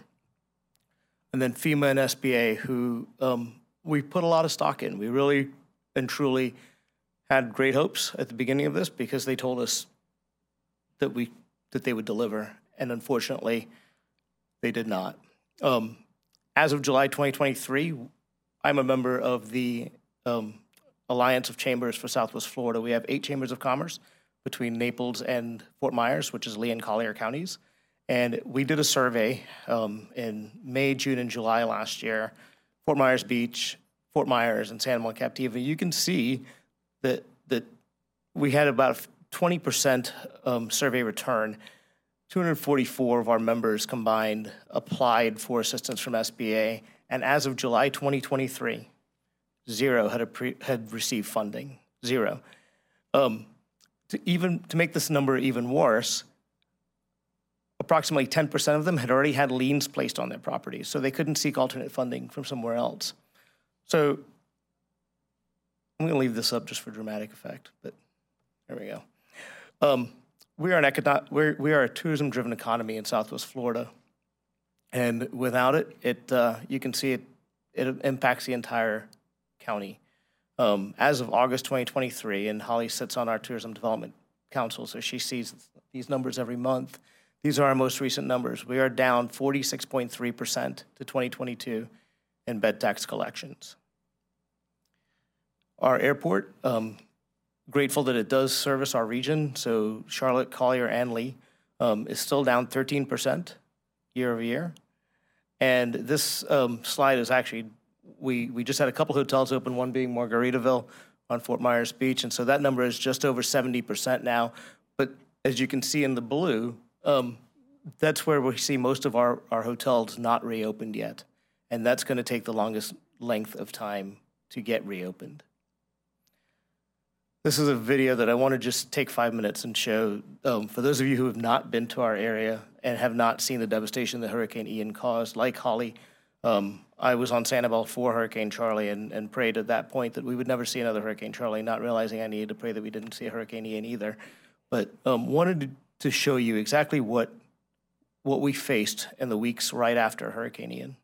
And then FEMA and S B A, who um, we put a lot of stock in. We really and truly had great hopes at the beginning of this because they told us that we that they would deliver, and unfortunately, they did not. Um, as of July twenty twenty-three, I'm a member of the um, Alliance of Chambers for Southwest Florida. We have eight chambers of commerce between Naples and Fort Myers, which is Lee and Collier counties. And we did a survey um, in May, June, and July last year, Fort Myers Beach, Fort Myers, and Sanibel and Captiva. You can see that, that we had about twenty percent um, survey return. two hundred forty-four of our members combined applied for assistance from S B A, and as of July twenty twenty-three, zero had, a pre, had received funding, zero. Um, to even to make this number even worse, approximately ten percent of them had already had liens placed on their properties, so they couldn't seek alternate funding from somewhere else. So I'm going to leave this up just for dramatic effect, but there we go. Um, we are an econo- we're, we are a tourism-driven economy in Southwest Florida, and without it, it uh, you can see it it impacts the entire county. Um, as of August twenty twenty-three, and Holly sits on our Tourism Development Council, so she sees these numbers every month. These are our most recent numbers. We are down forty-six point three percent to twenty twenty-two in bed tax collections. Our airport, um, grateful that it does service our region, so Charlotte, Collier, and Lee, um, is still down thirteen percent year over year. And this um, slide is actually, we, we just had a couple hotels open, one being Margaritaville on Fort Myers Beach, and so that number is just over seventy percent now. But as you can see in the blue, um, that's where we see most of our, our hotels not reopened yet. And that's going to take the longest length of time to get reopened. This is a video that I want to just take five minutes and show. Um, for those of you who have not been to our area and have not seen the devastation that Hurricane Ian caused, like Holly, um, I was on Sanibel for Hurricane Charlie and, and prayed at that point that we would never see another Hurricane Charlie, not realizing I needed to pray that we didn't see a Hurricane Ian either. But um, wanted to, to show you exactly what, what we faced in the weeks right after Hurricane Ian.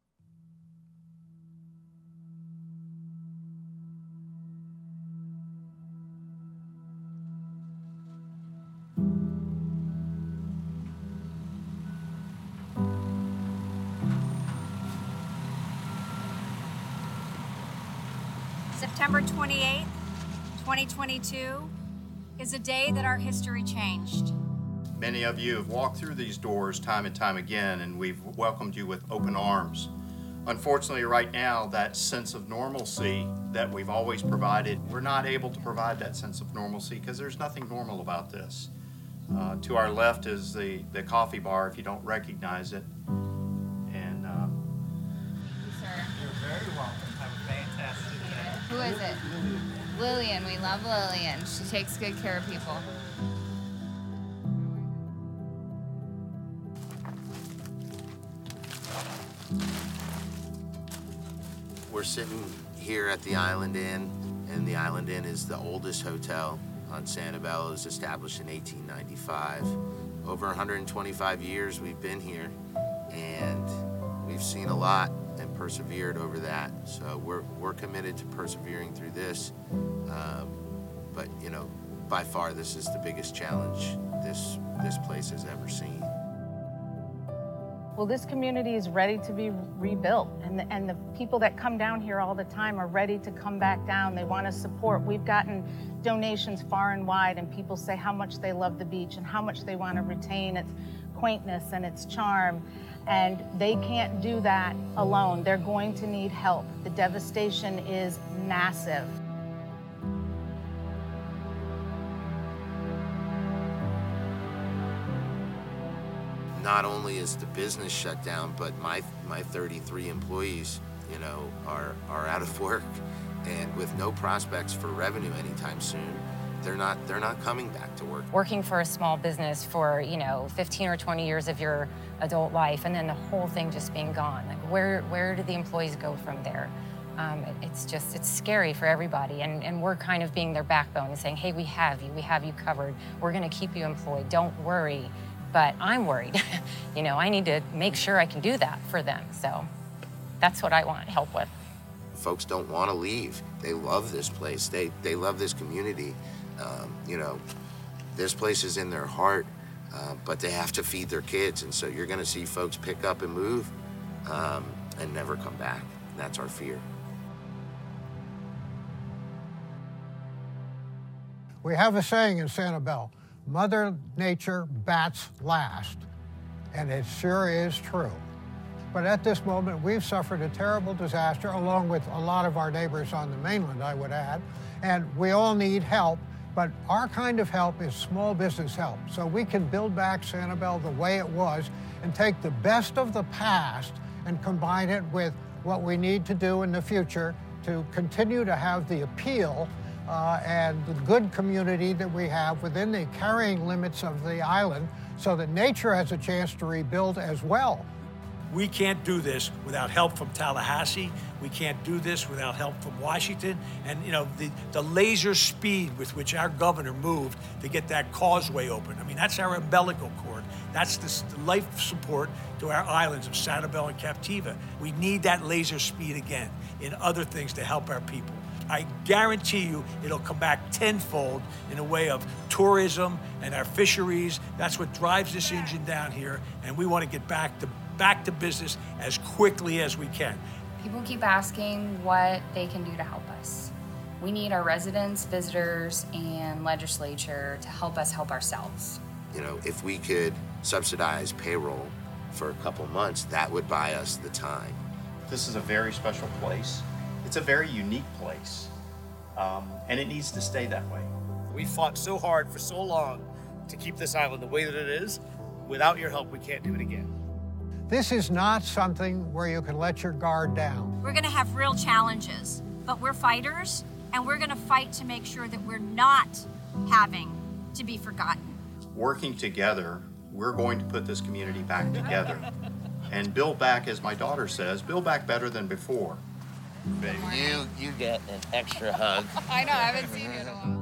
September twenty-eighth, twenty twenty-two is a day that our history changed. Many of you have walked through these doors time and time again, and we've welcomed you with open arms. Unfortunately, right now, that sense of normalcy that we've always provided, we're not able to provide that sense of normalcy because there's nothing normal about this. Uh, to our left is the, the coffee bar, if you don't recognize it. And uh, Sir. You're very welcome. Have a fantastic day. Who is it? Lillian. We love Lillian. She takes good care of people. We're sitting here at the Island Inn, and the Island Inn is the oldest hotel on Sanibel. It was established in eighteen ninety-five. Over one hundred twenty-five years we've been here, and we've seen a lot and persevered over that. So we're, we're committed to persevering through this. Um, but, you know, by far this is the biggest challenge this, this place has ever seen. Well, this community is ready to be rebuilt, and the, and the people that come down here all the time are ready to come back down. They want to support. We've gotten donations far and wide, and people say how much they love the beach and how much they want to retain its quaintness and its charm, and they can't do that alone. They're going to need help. The devastation is massive. Not only is the business shut down, but my my thirty-three employees, you know, are are out of work, and with no prospects for revenue anytime soon, they're not they're not coming back to work. Working for a small business for, you know, fifteen or twenty years of your adult life, and then the whole thing just being gone. Like, where where do the employees go from there? Um, it, it's just it's scary for everybody, and and we're kind of being their backbone and saying, hey, we have you, we have you covered. We're going to keep you employed. Don't worry. But I'm worried. You know, I need to make sure I can do that for them. So that's what I want help with. Folks don't want to leave. They love this place. They they love this community. Um, you know, this place is in their heart, uh, but they have to feed their kids. And so you're going to see folks pick up and move um, and never come back. And that's our fear. We have a saying in Sanibel, Mother Nature bats last, and it sure is true. But at this moment, we've suffered a terrible disaster, along with a lot of our neighbors on the mainland, I would add, and we all need help, but our kind of help is small business help. So we can build back Sanibel the way it was and take the best of the past and combine it with what we need to do in the future to continue to have the appeal Uh, and the good community that we have within the carrying limits of the island so that nature has a chance to rebuild as well. We can't do this without help from Tallahassee. We can't do this without help from Washington. And, you know, the, the laser speed with which our governor moved to get that causeway open. I mean, that's our umbilical cord. That's the, the life support to our islands of Sanibel and Captiva. We need that laser speed again in other things to help our people. I guarantee you it'll come back tenfold in a way of tourism and our fisheries. That's what drives this engine down here, and we want to get back to back to business as quickly as we can. People keep asking what they can do to help us. We need our residents, visitors, and legislature to help us help ourselves. You know, if we could subsidize payroll for a couple months, that would buy us the time. This is a very special place. It's a very unique place, um, and it needs to stay that way. We fought so hard for so long to keep this island the way that it is. Without your help, we can't do it again. This is not something where you can let your guard down. We're gonna have real challenges, but we're fighters, and we're gonna fight to make sure that we're not having to be forgotten. Working together, we're going to put this community back together and build back, as my daughter says, build back better than before. Baby, you, you get an extra hug. I know, I haven't seen you in a while.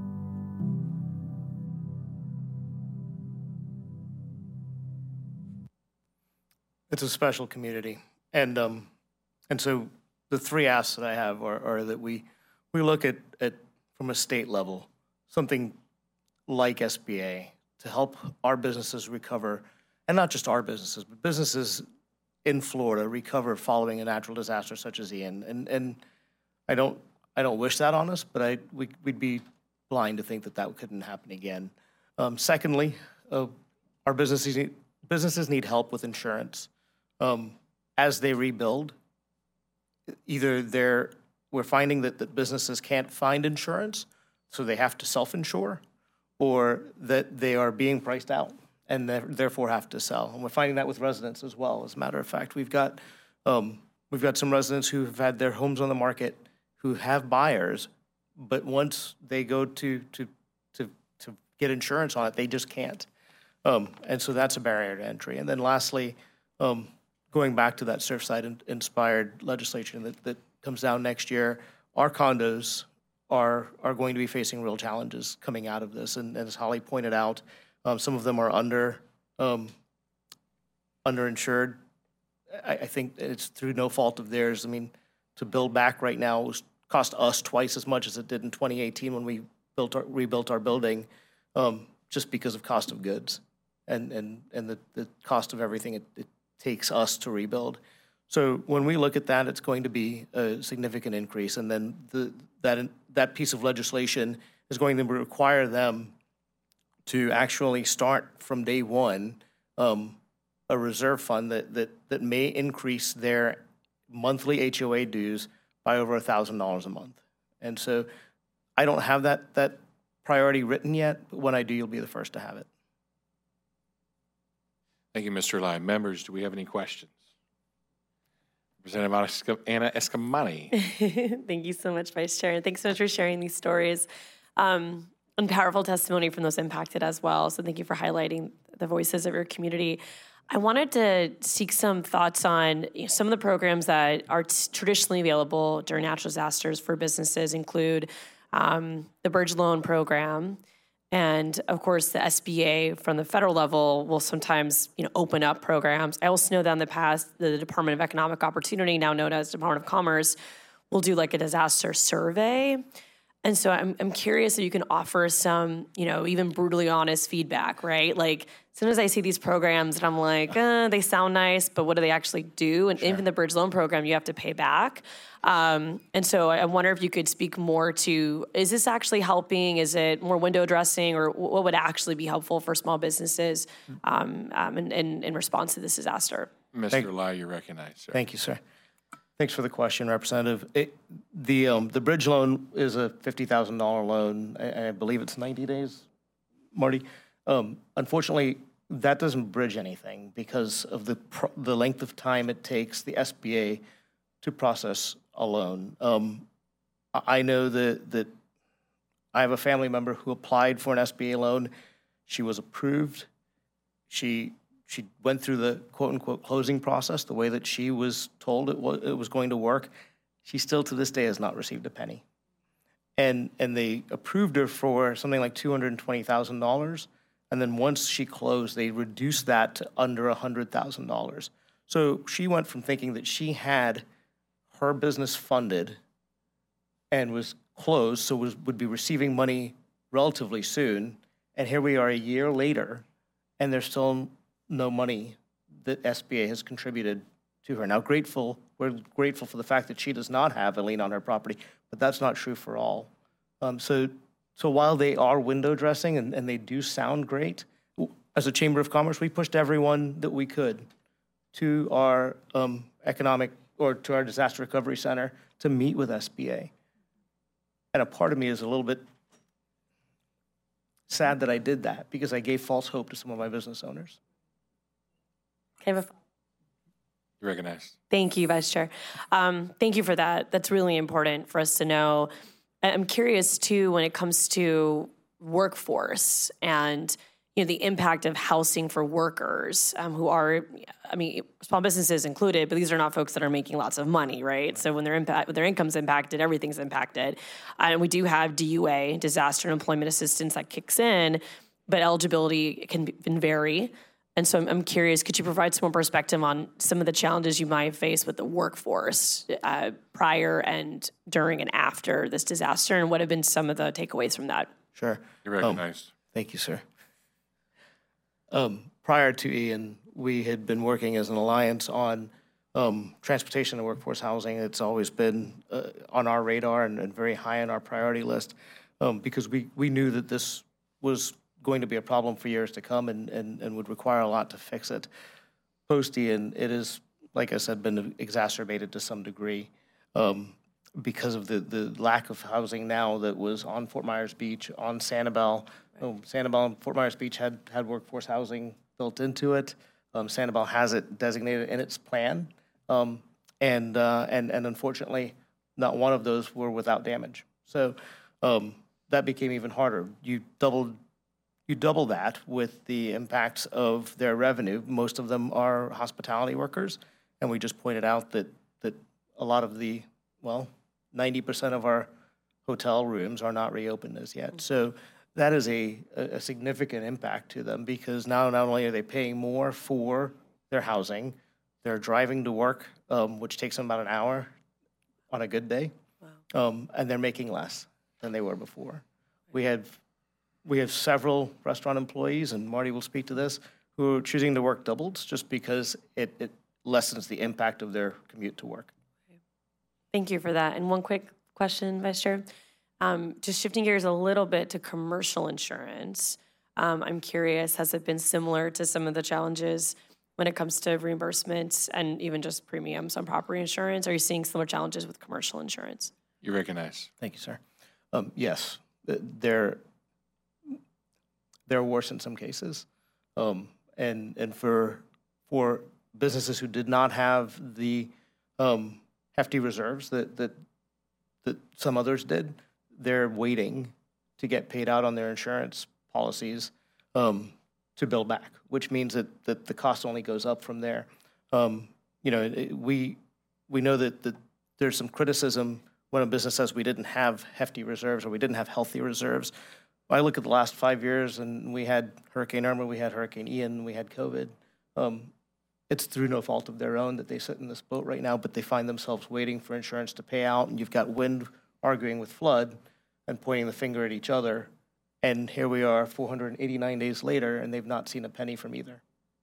It's a special community, and um, and so the three asks that I have are, are that we we look at, at from a state level something like S B A to help our businesses recover, and not just our businesses, but businesses in Florida recover following a natural disaster such as Ian. And and I don't I don't wish that on us, but I we, we'd be blind to think that that couldn't happen again. Um, secondly, uh, our businesses need, businesses need help with insurance. Um, as they rebuild, either they're, we're finding that, that businesses can't find insurance, so they have to self-insure, or that they are being priced out and therefore have to sell. And we're finding that with residents as well. As a matter of fact, we've got, um, we've got some residents who have had their homes on the market who have buyers, but once they go to, to, to, to get insurance on it, they just can't. Um, and so that's a barrier to entry. And then lastly, um, going back to that Surfside-inspired legislation that, that comes down next year, our condos are are going to be facing real challenges coming out of this. And, and as Holly pointed out, um, some of them are under um, underinsured. I, I think it's through no fault of theirs. I mean, to build back right now was cost us twice as much as it did in twenty eighteen when we built our, rebuilt our building, um, just because of cost of goods and and and the, the cost of everything it, it takes us to rebuild. So when we look at that, it's going to be a significant increase, and then the, that that piece of legislation is going to require them to actually start from day one um, a reserve fund that, that that may increase their monthly H O A dues by over a thousand dollars a month. And so I don't have that that priority written yet, but when I do, you'll be the first to have it. Thank you, Mister Lai. Members, do we have any questions? Representative Anna Escamani. Thank you so much, Vice Chair, and thanks so much for sharing these stories um, and powerful testimony from those impacted as well. So thank you for highlighting the voices of your community. I wanted to seek some thoughts on you know, some of the programs that are t- traditionally available during natural disasters for businesses include um, the Bridge Loan Program. And of course, the S B A from the federal level will sometimes, you know, open up programs. I also know that in the past, the Department of Economic Opportunity, now known as Department of Commerce, will do like a disaster survey. And so I'm I'm curious if you can offer some, you know, even brutally honest feedback, right? Like sometimes I see these programs and I'm like, uh, they sound nice, but what do they actually do? And sure. Even the Bridge Loan Program, you have to pay back. Um, and so I wonder if you could speak more to, is this actually helping? Is it more window dressing, or what would actually be helpful for small businesses um, um, in, in, in response to this disaster? Mister Lai, you're recognized, sir. Thank you, sir. Thanks for the question, Representative. It, the um, the bridge loan is a fifty thousand dollars loan. I, I believe it's ninety days, Marty. Um, unfortunately, that doesn't bridge anything because of the pro- the length of time it takes the S B A to process a loan. Um, I know that that I have a family member who applied for an S B A loan. She was approved. she she went through the quote-unquote closing process the way that she was told it was, it was going to work. She still, to this day, has not received a penny. And, and they approved her for something like two hundred twenty thousand dollars. And then once she closed, they reduced that to under one hundred thousand dollars. So she went from thinking that she had her business funded and was closed, so was, would be receiving money relatively soon. And here we are a year later, and there's still no money that S B A has contributed to her. Now, grateful, we're grateful for the fact that she does not have a lien on her property, but that's not true for all. Um, so, so while they are window dressing and, and they do sound great, as a Chamber of Commerce, we pushed everyone that we could to our um, economic, or to our disaster recovery center to meet with S B A. And a part of me is a little bit sad that I did that because I gave false hope to some of my business owners. Can I have a You're recognized. Thank you, Vice Chair. Um, thank you for that. That's really important for us to know. I'm curious, too, when it comes to workforce and, you know, the impact of housing for workers um, who are, I mean, small businesses included, but these are not folks that are making lots of money, right? So when their impact, when their income's impacted, everything's impacted. Uh, and we do have D U A, disaster and employment assistance, that kicks in, but eligibility can, be, can vary. And so I'm, I'm curious, could you provide some more perspective on some of the challenges you might face with the workforce uh, prior and during and after this disaster, and what have been some of the takeaways from that? Sure. You're recognized. Um, thank you, sir. Um, prior to Ian, we had been working as an alliance on um, transportation and workforce housing. It's always been uh, on our radar and, and very high on our priority list um, because we, we knew that this was going to be a problem for years to come and, and, and would require a lot to fix it. Post-Ian, it is, like I said, been exacerbated to some degree um, because of the, the lack of housing now that was on Fort Myers Beach, on Sanibel. Right. Um, Sanibel and Fort Myers Beach had, had workforce housing built into it. Um, Sanibel has it designated in its plan. Um, and, uh, and, and unfortunately, not one of those were without damage. So um, that became even harder. You doubled You double that with the impacts of their revenue. Most of them are hospitality workers, and we just pointed out that that a lot of the, well, ninety percent of our hotel rooms are not reopened as yet. So that is a, a significant impact to them because now not only are they paying more for their housing, they're driving to work, um, which takes them about an hour on a good day, wow. um, and they're making less than they were before. We had We have several restaurant employees, and Marty will speak to this, who are choosing to work doubles just because it, it lessens the impact of their commute to work. Thank you for that. And one quick question, Vice Chair. Um, just shifting gears a little bit to commercial insurance. Um, I'm curious, has it been similar to some of the challenges when it comes to reimbursements and even just premiums on property insurance? Are you seeing similar challenges with commercial insurance? You recognize. Thank you, sir. Um, yes, they're They're worse in some cases, um, and and for for businesses who did not have the um, hefty reserves that that that some others did, they're waiting to get paid out on their insurance policies um, to build back, which means that that the cost only goes up from there. Um, you know, it, we we know that that there's some criticism when a business says we didn't have hefty reserves or we didn't have healthy reserves. I look at the last five years, and we had Hurricane Irma, we had Hurricane Ian, we had COVID. Um, it's through no fault of their own that they sit in this boat right now, but they find themselves waiting for insurance to pay out, and you've got wind arguing with flood and pointing the finger at each other. And here we are four hundred eighty-nine days later, and they've not seen a penny from either.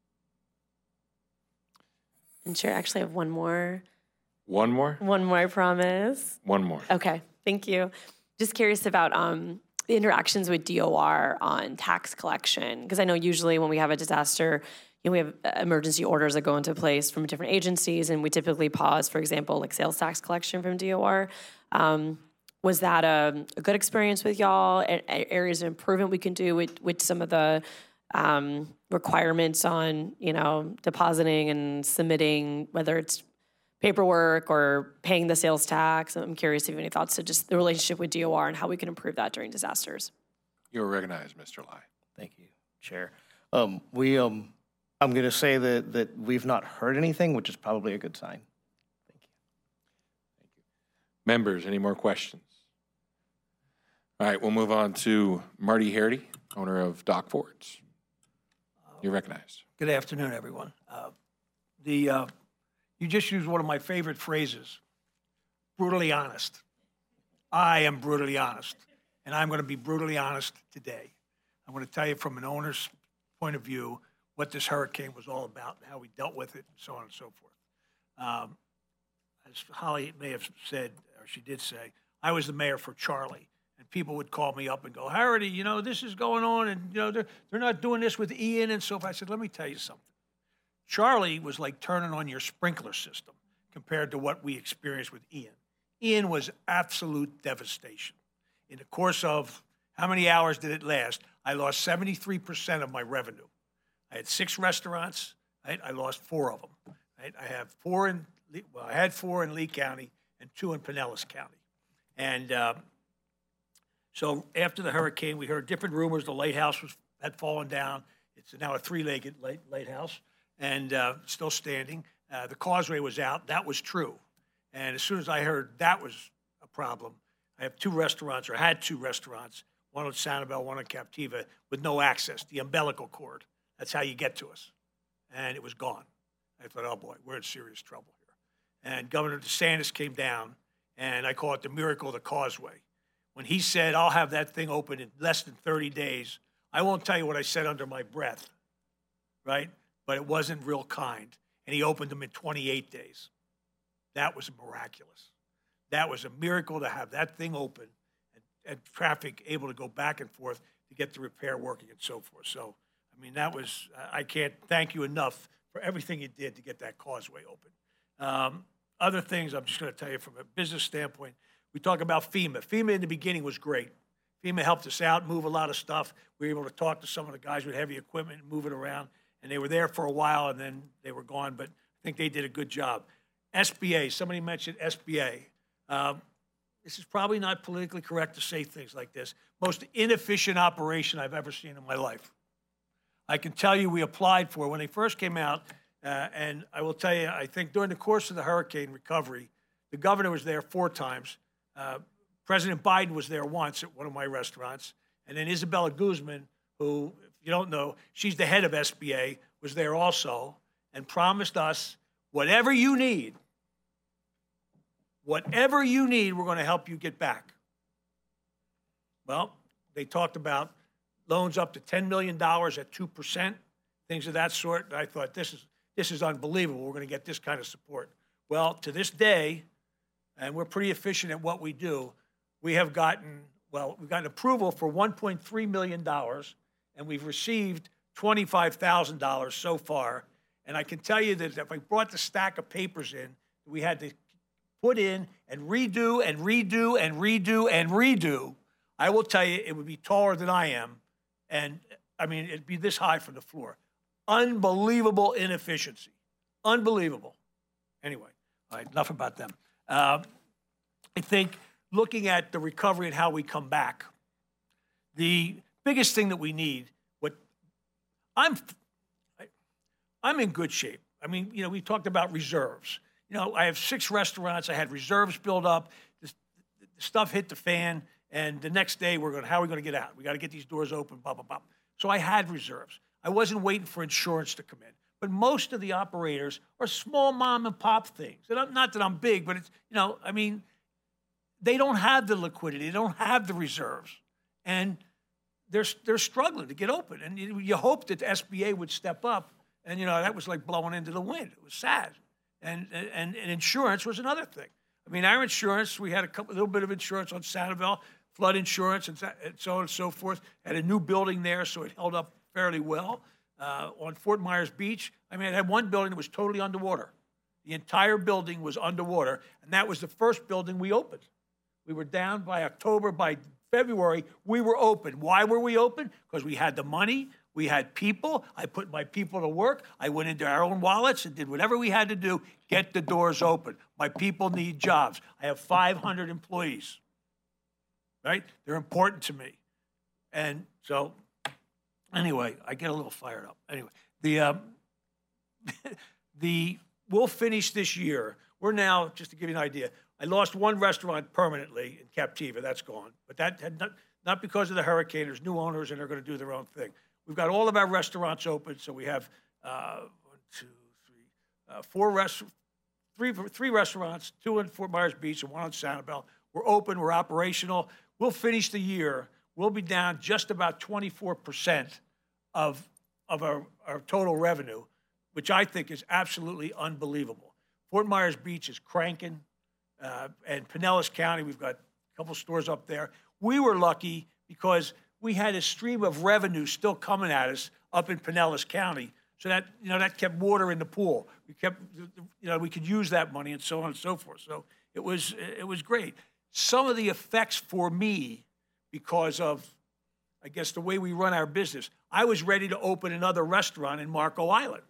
And Chair, I actually have one more. One more? One more, I promise. One more. Okay, thank you. Just curious about um, the interactions with D O R on tax collection, because I know usually when we have a disaster, you know, we have emergency orders that go into place from different agencies, and we typically pause, for example, like sales tax collection from D O R. Um, was that a, a good experience with y'all? A, a areas of improvement we can do with, with some of the um, requirements on, you know, depositing and submitting, whether it's paperwork or paying the sales tax? I'm curious if you have any thoughts to just the relationship with D O R and how we can improve that during disasters. You're recognized, Mister Lai. Thank you, Chair. Um, we, um, I'm going to say that, that we've not heard anything, which is probably a good sign. Members, any more questions? All right, we'll move on to Marty Hardy, owner of Doc Fords. You're recognized. Good afternoon, everyone. Uh, the uh, you just used one of my favorite phrases, brutally honest. I am brutally honest, and I'm going to be brutally honest today. I'm going to tell you from an owner's point of view what this hurricane was all about, and how we dealt with it, and so on and so forth. Um, as Holly may have said, or she did say, I was the mayor for Charlie. And people would call me up and go, Hardy, you know, this is going on, and, you know, they're, they're not doing this with Ian and so forth. I said, let me tell you something. Charlie was like turning on your sprinkler system compared to what we experienced with Ian. Ian was absolute devastation. In the course of how many hours did it last? I lost seventy-three percent of my revenue. I had six restaurants. Right? I lost four of them. Right? I have four in, well, I had four in Lee County and two in Pinellas County. And, uh, So after the hurricane, we heard different rumors. The lighthouse was, had fallen down. It's now a three-legged light, lighthouse and uh, still standing. Uh, the causeway was out. That was true. And as soon as I heard that was a problem, I have two restaurants, or had two restaurants, one on Sanibel, one on Captiva, with no access, the umbilical cord. That's how you get to us. And it was gone. I thought, oh, boy, we're in serious trouble here. And Governor DeSantis came down, and I call it the miracle of the causeway. When he said, I'll have that thing open in less than thirty days, I won't tell you what I said under my breath, right? But it wasn't real kind. And he opened them in twenty-eight days. That was miraculous. That was a miracle to have that thing open and, and traffic able to go back and forth to get the repair working and so forth. So, I mean, that was, I can't thank you enough for everything you did to get that causeway open. Um, other things I'm just going to tell you from a business standpoint. We talk about FEMA. FEMA in the beginning was great. FEMA helped us out, move a lot of stuff. We were able to talk to some of the guys with heavy equipment and move it around. And they were there for a while, and then they were gone. But I think they did a good job. S B A, somebody mentioned S B A. Um, this is probably not politically correct to say things like this. Most inefficient operation I've ever seen in my life. I can tell you we applied for, when they first came out, uh, and I will tell you, I think during the course of the hurricane recovery, the governor was there four times. Uh, President Biden was there once at one of my restaurants. And then Isabella Guzman, who, if you don't know, she's the head of S B A, was there also and promised us, whatever you need, whatever you need, we're going to help you get back. Well, they talked about loans up to ten million dollars at two percent, things of that sort. And I thought, this is, this is unbelievable. We're going to get this kind of support. Well, to this day, and we're pretty efficient at what we do, we have gotten, well, we've gotten approval for one point three million dollars, and we've received twenty-five thousand dollars so far. And I can tell you that if I brought the stack of papers in, we had to put in and redo and redo and redo and redo, I will tell you it would be taller than I am. And, I mean, it'd be this high from the floor. Unbelievable inefficiency. Unbelievable. Anyway, all right, enough about them. Uh, I think looking at the recovery and how we come back, the biggest thing that we need, what I'm, I, I'm in good shape. I mean, you know, we talked about reserves. You know, I have six restaurants. I had reserves built up. This, the stuff hit the fan, and the next day we're going, how are we going to get out? We got to get these doors open, blah, blah, blah. So I had reserves. I wasn't waiting for insurance to come in. But most of the operators are small mom and pop things. And I'm, not that I'm big, but it's, you know, I mean, they don't have the liquidity. They don't have the reserves. And they're, they're struggling to get open. And you, you hope that the S B A would step up. And, you know, that was like blowing into the wind. It was sad. And, and, and insurance was another thing. I mean, our insurance, we had a couple, little bit of insurance on Sanibel, flood insurance and so on and so forth. Had a new building there, so it held up fairly well. Uh, on Fort Myers Beach, I mean, I had one building that was totally underwater. The entire building was underwater, and that was the first building we opened. We were down by October. By February, we were open. Why were we open? Because we had the money. We had people. I put my people to work. I went into our own wallets and did whatever we had to do, get the doors open. My people need jobs. I have five hundred employees, right? They're important to me. And so anyway, I get a little fired up. Anyway, the, um, the, we'll finish this year. We're now, just to give you an idea, I lost one restaurant permanently in Captiva. That's gone. But that had not, not because of the hurricane. There's new owners, and they're going to do their own thing. We've got all of our restaurants open, so we have uh, one, two, three, uh, four rest, three, three restaurants, two in Fort Myers Beach and one on Sanibel. We're open. We're operational. We'll finish the year. We'll be down just about twenty-four percent of, of our, our total revenue, which I think is absolutely unbelievable. Fort Myers Beach is cranking, uh, and Pinellas County, we've got a couple stores up there. We were lucky because we had a stream of revenue still coming at us up in Pinellas County, so that, you know, that kept water in the pool. We kept, you know, we could use that money and so on and so forth. So it was, it was great. Some of the effects for me, because of, I guess, the way we run our business, I was ready to open another restaurant in Marco Island.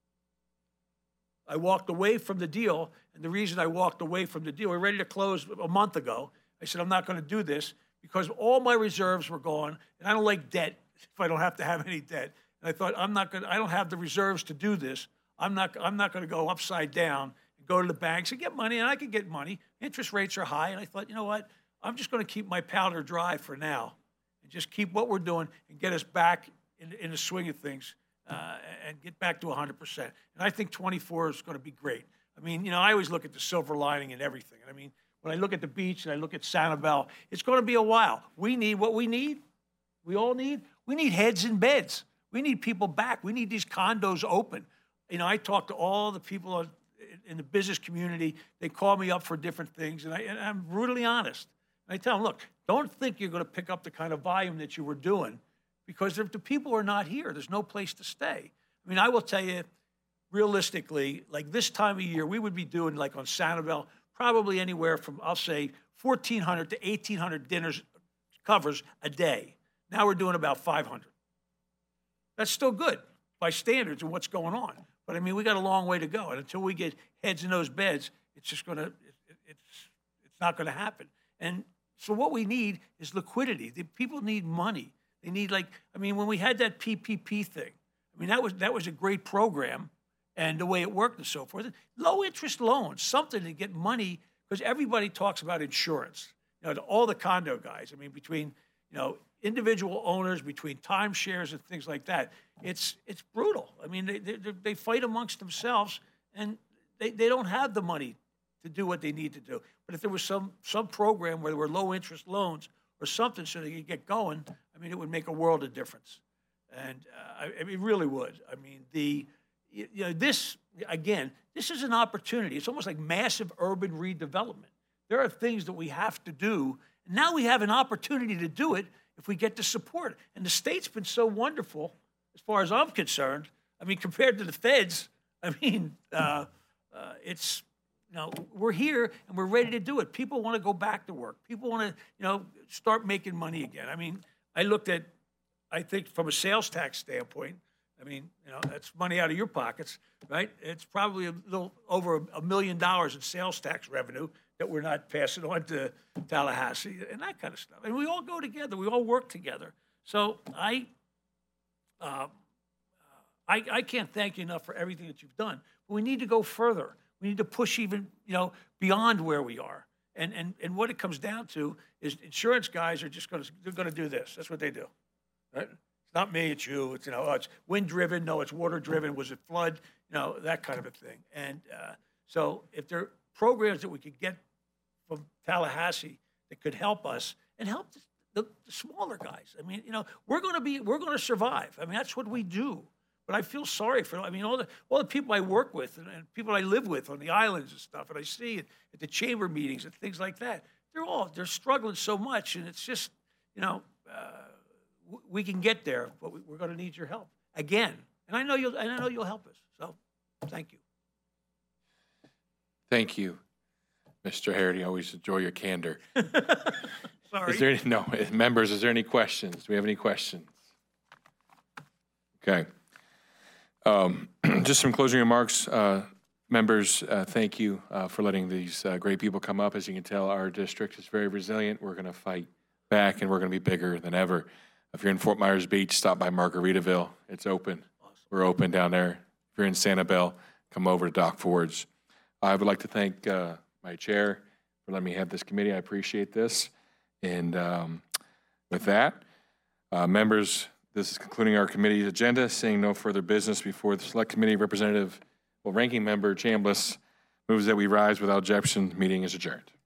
I walked away from the deal, and the reason I walked away from the deal, we were ready to close a month ago. I said, I'm not going to do this because all my reserves were gone, and I don't like debt if I don't have to have any debt. And I thought, I'm not going to, I don't have the reserves to do this. I'm not, I'm not going to go upside down and go to the banks and get money, and I can get money. Interest rates are high, and I thought, you know what? I'm just going to keep my powder dry for now and just keep what we're doing and get us back in, in the swing of things uh, and get back to one hundred percent. And I think twenty-four is going to be great. I mean, you know, I always look at the silver lining in everything. And I mean, when I look at the beach and I look at Sanibel, it's going to be a while. We need what we need. We all need. We need heads in beds. We need people back. We need these condos open. You know, I talk to all the people in the business community. They call me up for different things, and, I, and I'm brutally honest. And I tell them, look, don't think you're going to pick up the kind of volume that you were doing because if the people are not here, there's no place to stay. I mean, I will tell you, realistically, like this time of year, we would be doing, like on Sanibel, probably anywhere from, I'll say, fourteen hundred to eighteen hundred dinners covers a day. Now we're doing about five hundred. That's still good by standards of what's going on. But, I mean, we got a long way to go. And until we get heads in those beds, it's just going to, it, it's, it's not going to happen. And so what we need is liquidity. The people need money. They need, like, I mean, when we had that P P P thing, I mean, that was that was a great program and the way it worked and so forth. Low interest loans, something to get money, because everybody talks about insurance. You know, all the condo guys, I mean, between, you know, individual owners, between timeshares and things like that, it's it's brutal. I mean, they, they, they fight amongst themselves, and they, they don't have the money to do what they need to do. But if there was some some program where there were low interest loans or something so they could get going, I mean, it would make a world of difference. And uh, I, I mean, it really would. I mean, the you know this again, this is an opportunity. It's almost like massive urban redevelopment. There are things that we have to do. And now we have an opportunity to do it if we get the support. And the state's been so wonderful, as far as I'm concerned. I mean, compared to the feds, I mean, uh, uh, it's. You know, we're here and we're ready to do it. People want to go back to work. People want to, you know, start making money again. I mean, I looked at, I think from a sales tax standpoint, I mean, you know, that's money out of your pockets, right? It's probably a little over a million dollars in sales tax revenue that we're not passing on to Tallahassee and that kind of stuff. And we all go together. We all work together. So I, uh, I, I can't thank you enough for everything that you've done. But we need to go further. We need to push even, you know, beyond where we are. And and and what it comes down to is insurance guys are just going to they're going to do this. That's what they do. Right? It's not me, it's you. It's, you know, oh, it's wind driven. No, it's water driven. Was it flood? You know, that kind of a thing. And uh, so if there are programs that we could get from Tallahassee that could help us and help the, the smaller guys. I mean, you know, we're going to be we're going to survive. I mean, that's what we do. But I feel sorry for, I mean, all the all the people I work with and, and people I live with on the islands and stuff, and I see it at the chamber meetings and things like that. They're all, they're struggling so much, and it's just, you know, uh, w- we can get there, but we, we're going to need your help again. And I know you'll, and I know you'll help us. So, thank you. Thank you, Mister Harity. I always enjoy your candor. Sorry. Is there any, no, members, is there any questions? Do we have any questions? Okay. Um, just some closing remarks. Uh, members, uh, thank you uh, for letting these uh, great people come up. As you can tell, our district is very resilient. We're going to fight back, and we're going to be bigger than ever. If you're in Fort Myers Beach, stop by Margaritaville. It's open. We're open down there. If you're in Sanibel, come over to Doc Ford's. I would like to thank uh, my chair for letting me have this committee. I appreciate this. And um, with that, uh, members, this is concluding our committee's agenda. Seeing no further business before the Select Committee, Representative, well, Ranking Member Chambliss moves that we rise without objection. Meeting is adjourned.